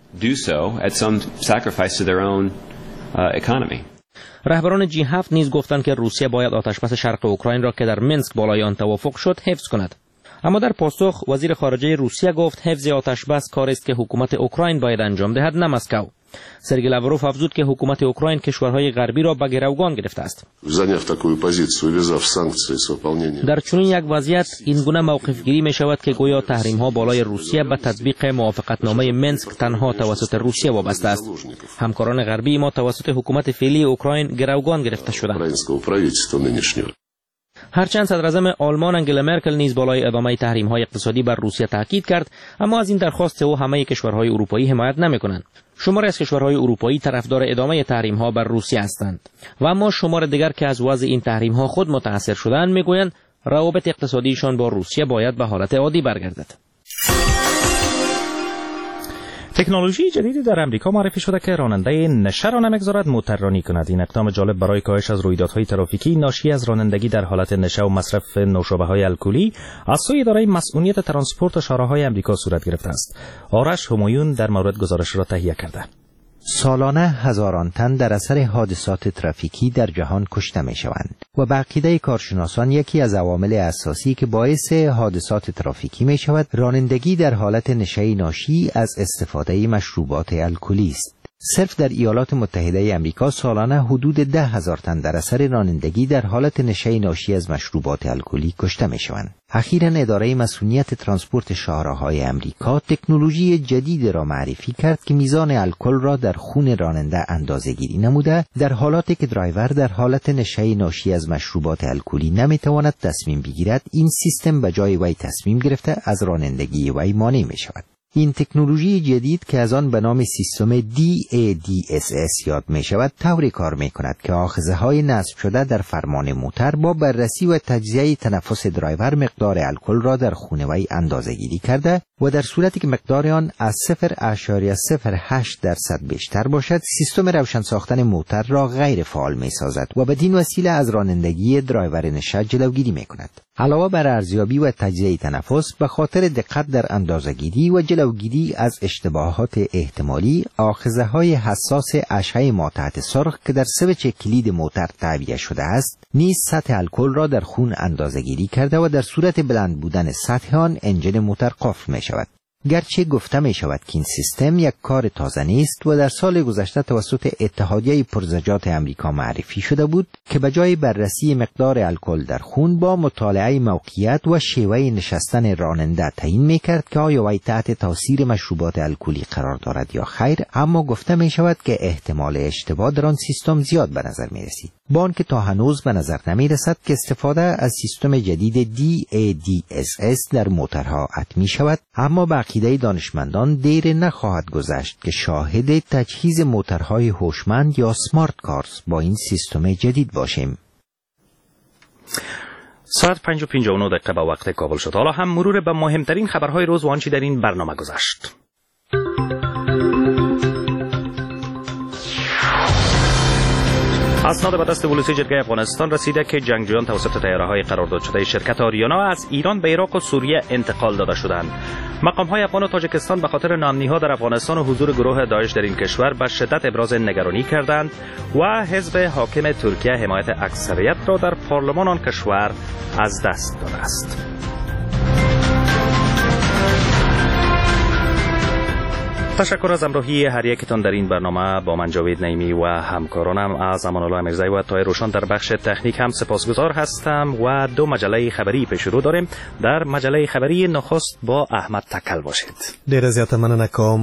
رهبران جی هفت نیز گفتند که روسیه باید آتشبس شرق اوکراین را که در منسک بالای آن توافق شد حفظ کند. اما در پاسخ وزیر خارجه روسیه گفت حفظ آتشبس کاری است که حکومت اوکراین باید انجام دهد، نه مسکو. سرگئی لاوروف افزود که حکومت اوکراین کشورهای غربی را به گروگان گرفته است. در چنین یک وضعیت این گونه موقف گیری می شود که گویا تحریم ها بالای روسیه به تطبیق موافقتنامه منسک تنها توسط روسیه وابسته است. همکاران غربی ما توسط حکومت فعلی اوکراین گروگان گرفته شدند. هرچند صدر اعظم آلمان انگلا مرکل نیز بالای ادامه تحریم‌های اقتصادی بر روسیه تاکید کرد، اما از این درخواست او همه کشورهای اروپایی حمایت نمی‌کنند. شماری از کشورهای اروپایی طرفدار ادامه تحریم‌ها بر روسیه هستند و اما شمار دیگر که از وضع این تحریم‌ها خود متأثر شدند می‌گویند روابط اقتصادیشان با روسیه باید به حالت عادی برگردد. تکنولوژی جدیدی در امریکا معرفی شده که راننده نشه را نمیگذارد موتوررانی کند. این اقدام جالب برای کاهش از رویدادهای ترافیکی ناشی از رانندگی در حالت نشه و مصرف نوشابه‌های الکلی از سوی اداره مسئولیت ترانسپورت شهرهای امریکا صورت گرفته است. آرش همایون در مورد گزارش را تهیه کرده. سالانه هزاران تن در اثر حادثات ترافیکی در جهان کشته می شوند و به عقیده کارشناسان یکی از عوامل اساسی که باعث حادثات ترافیکی می شود رانندگی در حالت نشه‌ای ناشی از استفاده مشروبات الکلی است. صرف در ایالات متحده آمریکا سالانه حدود ده هزار تن در اثر رانندگی در حالت نشه‌ای ناشی از مشروبات الکلی کشته می شوند. اخیراً اداره مسئولیت ترانسپورت شاهراهای امریکا تکنولوژی جدید را معرفی کرد که میزان الکل را در خون راننده اندازه‌گیری نموده در حالاتی که درایور در حالت نشه‌ای ناشی از مشروبات الکلی نمیتواند تصمیم بگیرد، این سیستم به جای وی تصمیم گرفته از رانندگی وی مانع می شود. این تکنولوژی جدید که از آن به نام سیستم دی ای دی اس اس یاد می شود طوری کار می کند که آخذه های نصب شده در فرمان موتر با بررسی و تجزیه تنفس درایور مقدار الکل را در خون وی اندازه گیری کرده و در صورتی که مقدار آن از صفر ممیز صفر هشت درصد بیشتر باشد سیستم روشن ساختن موتر را غیر فعال می سازد و بدین وسیله از رانندگی درایور نشه جلوگیری می کند. علاوه بر ارزیابی و تجزیه تنفس به خاطر دقت در اندازه‌گیری و جلوگیری از اشتباهات احتمالی آخذه‌های حساس اشعه ما تحت سرخ که در سویچ کلید موتر تعبیه شده است نیز سطح الکل را در خون اندازه‌گیری کرده و در صورت بلند بودن سطح آن انجن موتر قفل می شود. گرچه گفته می شود که این سیستم یک کار تازه نیست و در سال گذشته توسط اتحادیه پرزجاج امریکا معرفی شده بود که به جای بررسی مقدار الکل در خون با مطالعه موقعیت و شیوه نشستن راننده تعیین می کرد که آیا وی تحت تاثیر مشروبات الکلی قرار دارد یا خیر، اما گفته می شود که احتمال اشتباه در آن سیستم زیاد به نظر می رسید. با آنکه تا هنوز به نظر نمی رسد که استفاده از سیستم جدید دی ای دی اس اس در موترها حتمی شود، اما به عقیده دانشمندان دیر نخواهد گذشت که شاهد تجهیز موترهای هوشمند یا سمارت کارز با این سیستم جدید باشیم. ساعت پنج و پنجاه و نه دقیقه به وقت کابل شد. حالا هم مرور به مهمترین خبرهای روز و آنچه در این برنامه گذشت. اسناد به دست ولوسی جرگه افغانستان رسیده که جنگجویان توسط طیاره‌های قرارداد شده شرکت آریانا از ایران به عراق و سوریه انتقال داده شدند. مقام‌های افغان و تاجیکستان به خاطر ناامنی‌ها در افغانستان و حضور گروه داعش در این کشور به شدت ابراز نگرانی کردند و حزب حاکم ترکیه حمایت اکثریت را در پارلمان آن کشور از دست داده است. تشکر از همراهی هر یکتان در این برنامه. با من جاوید نعیمی و همکارانم از امان الله میرزایی و طاهر روشن در بخش تکنیک هم سپاسگزار هستم و دو مجله خبری پیش رو داریم. در مجله خبری نخست با احمد تکل باشید. ډیر زیاته مننه کوم.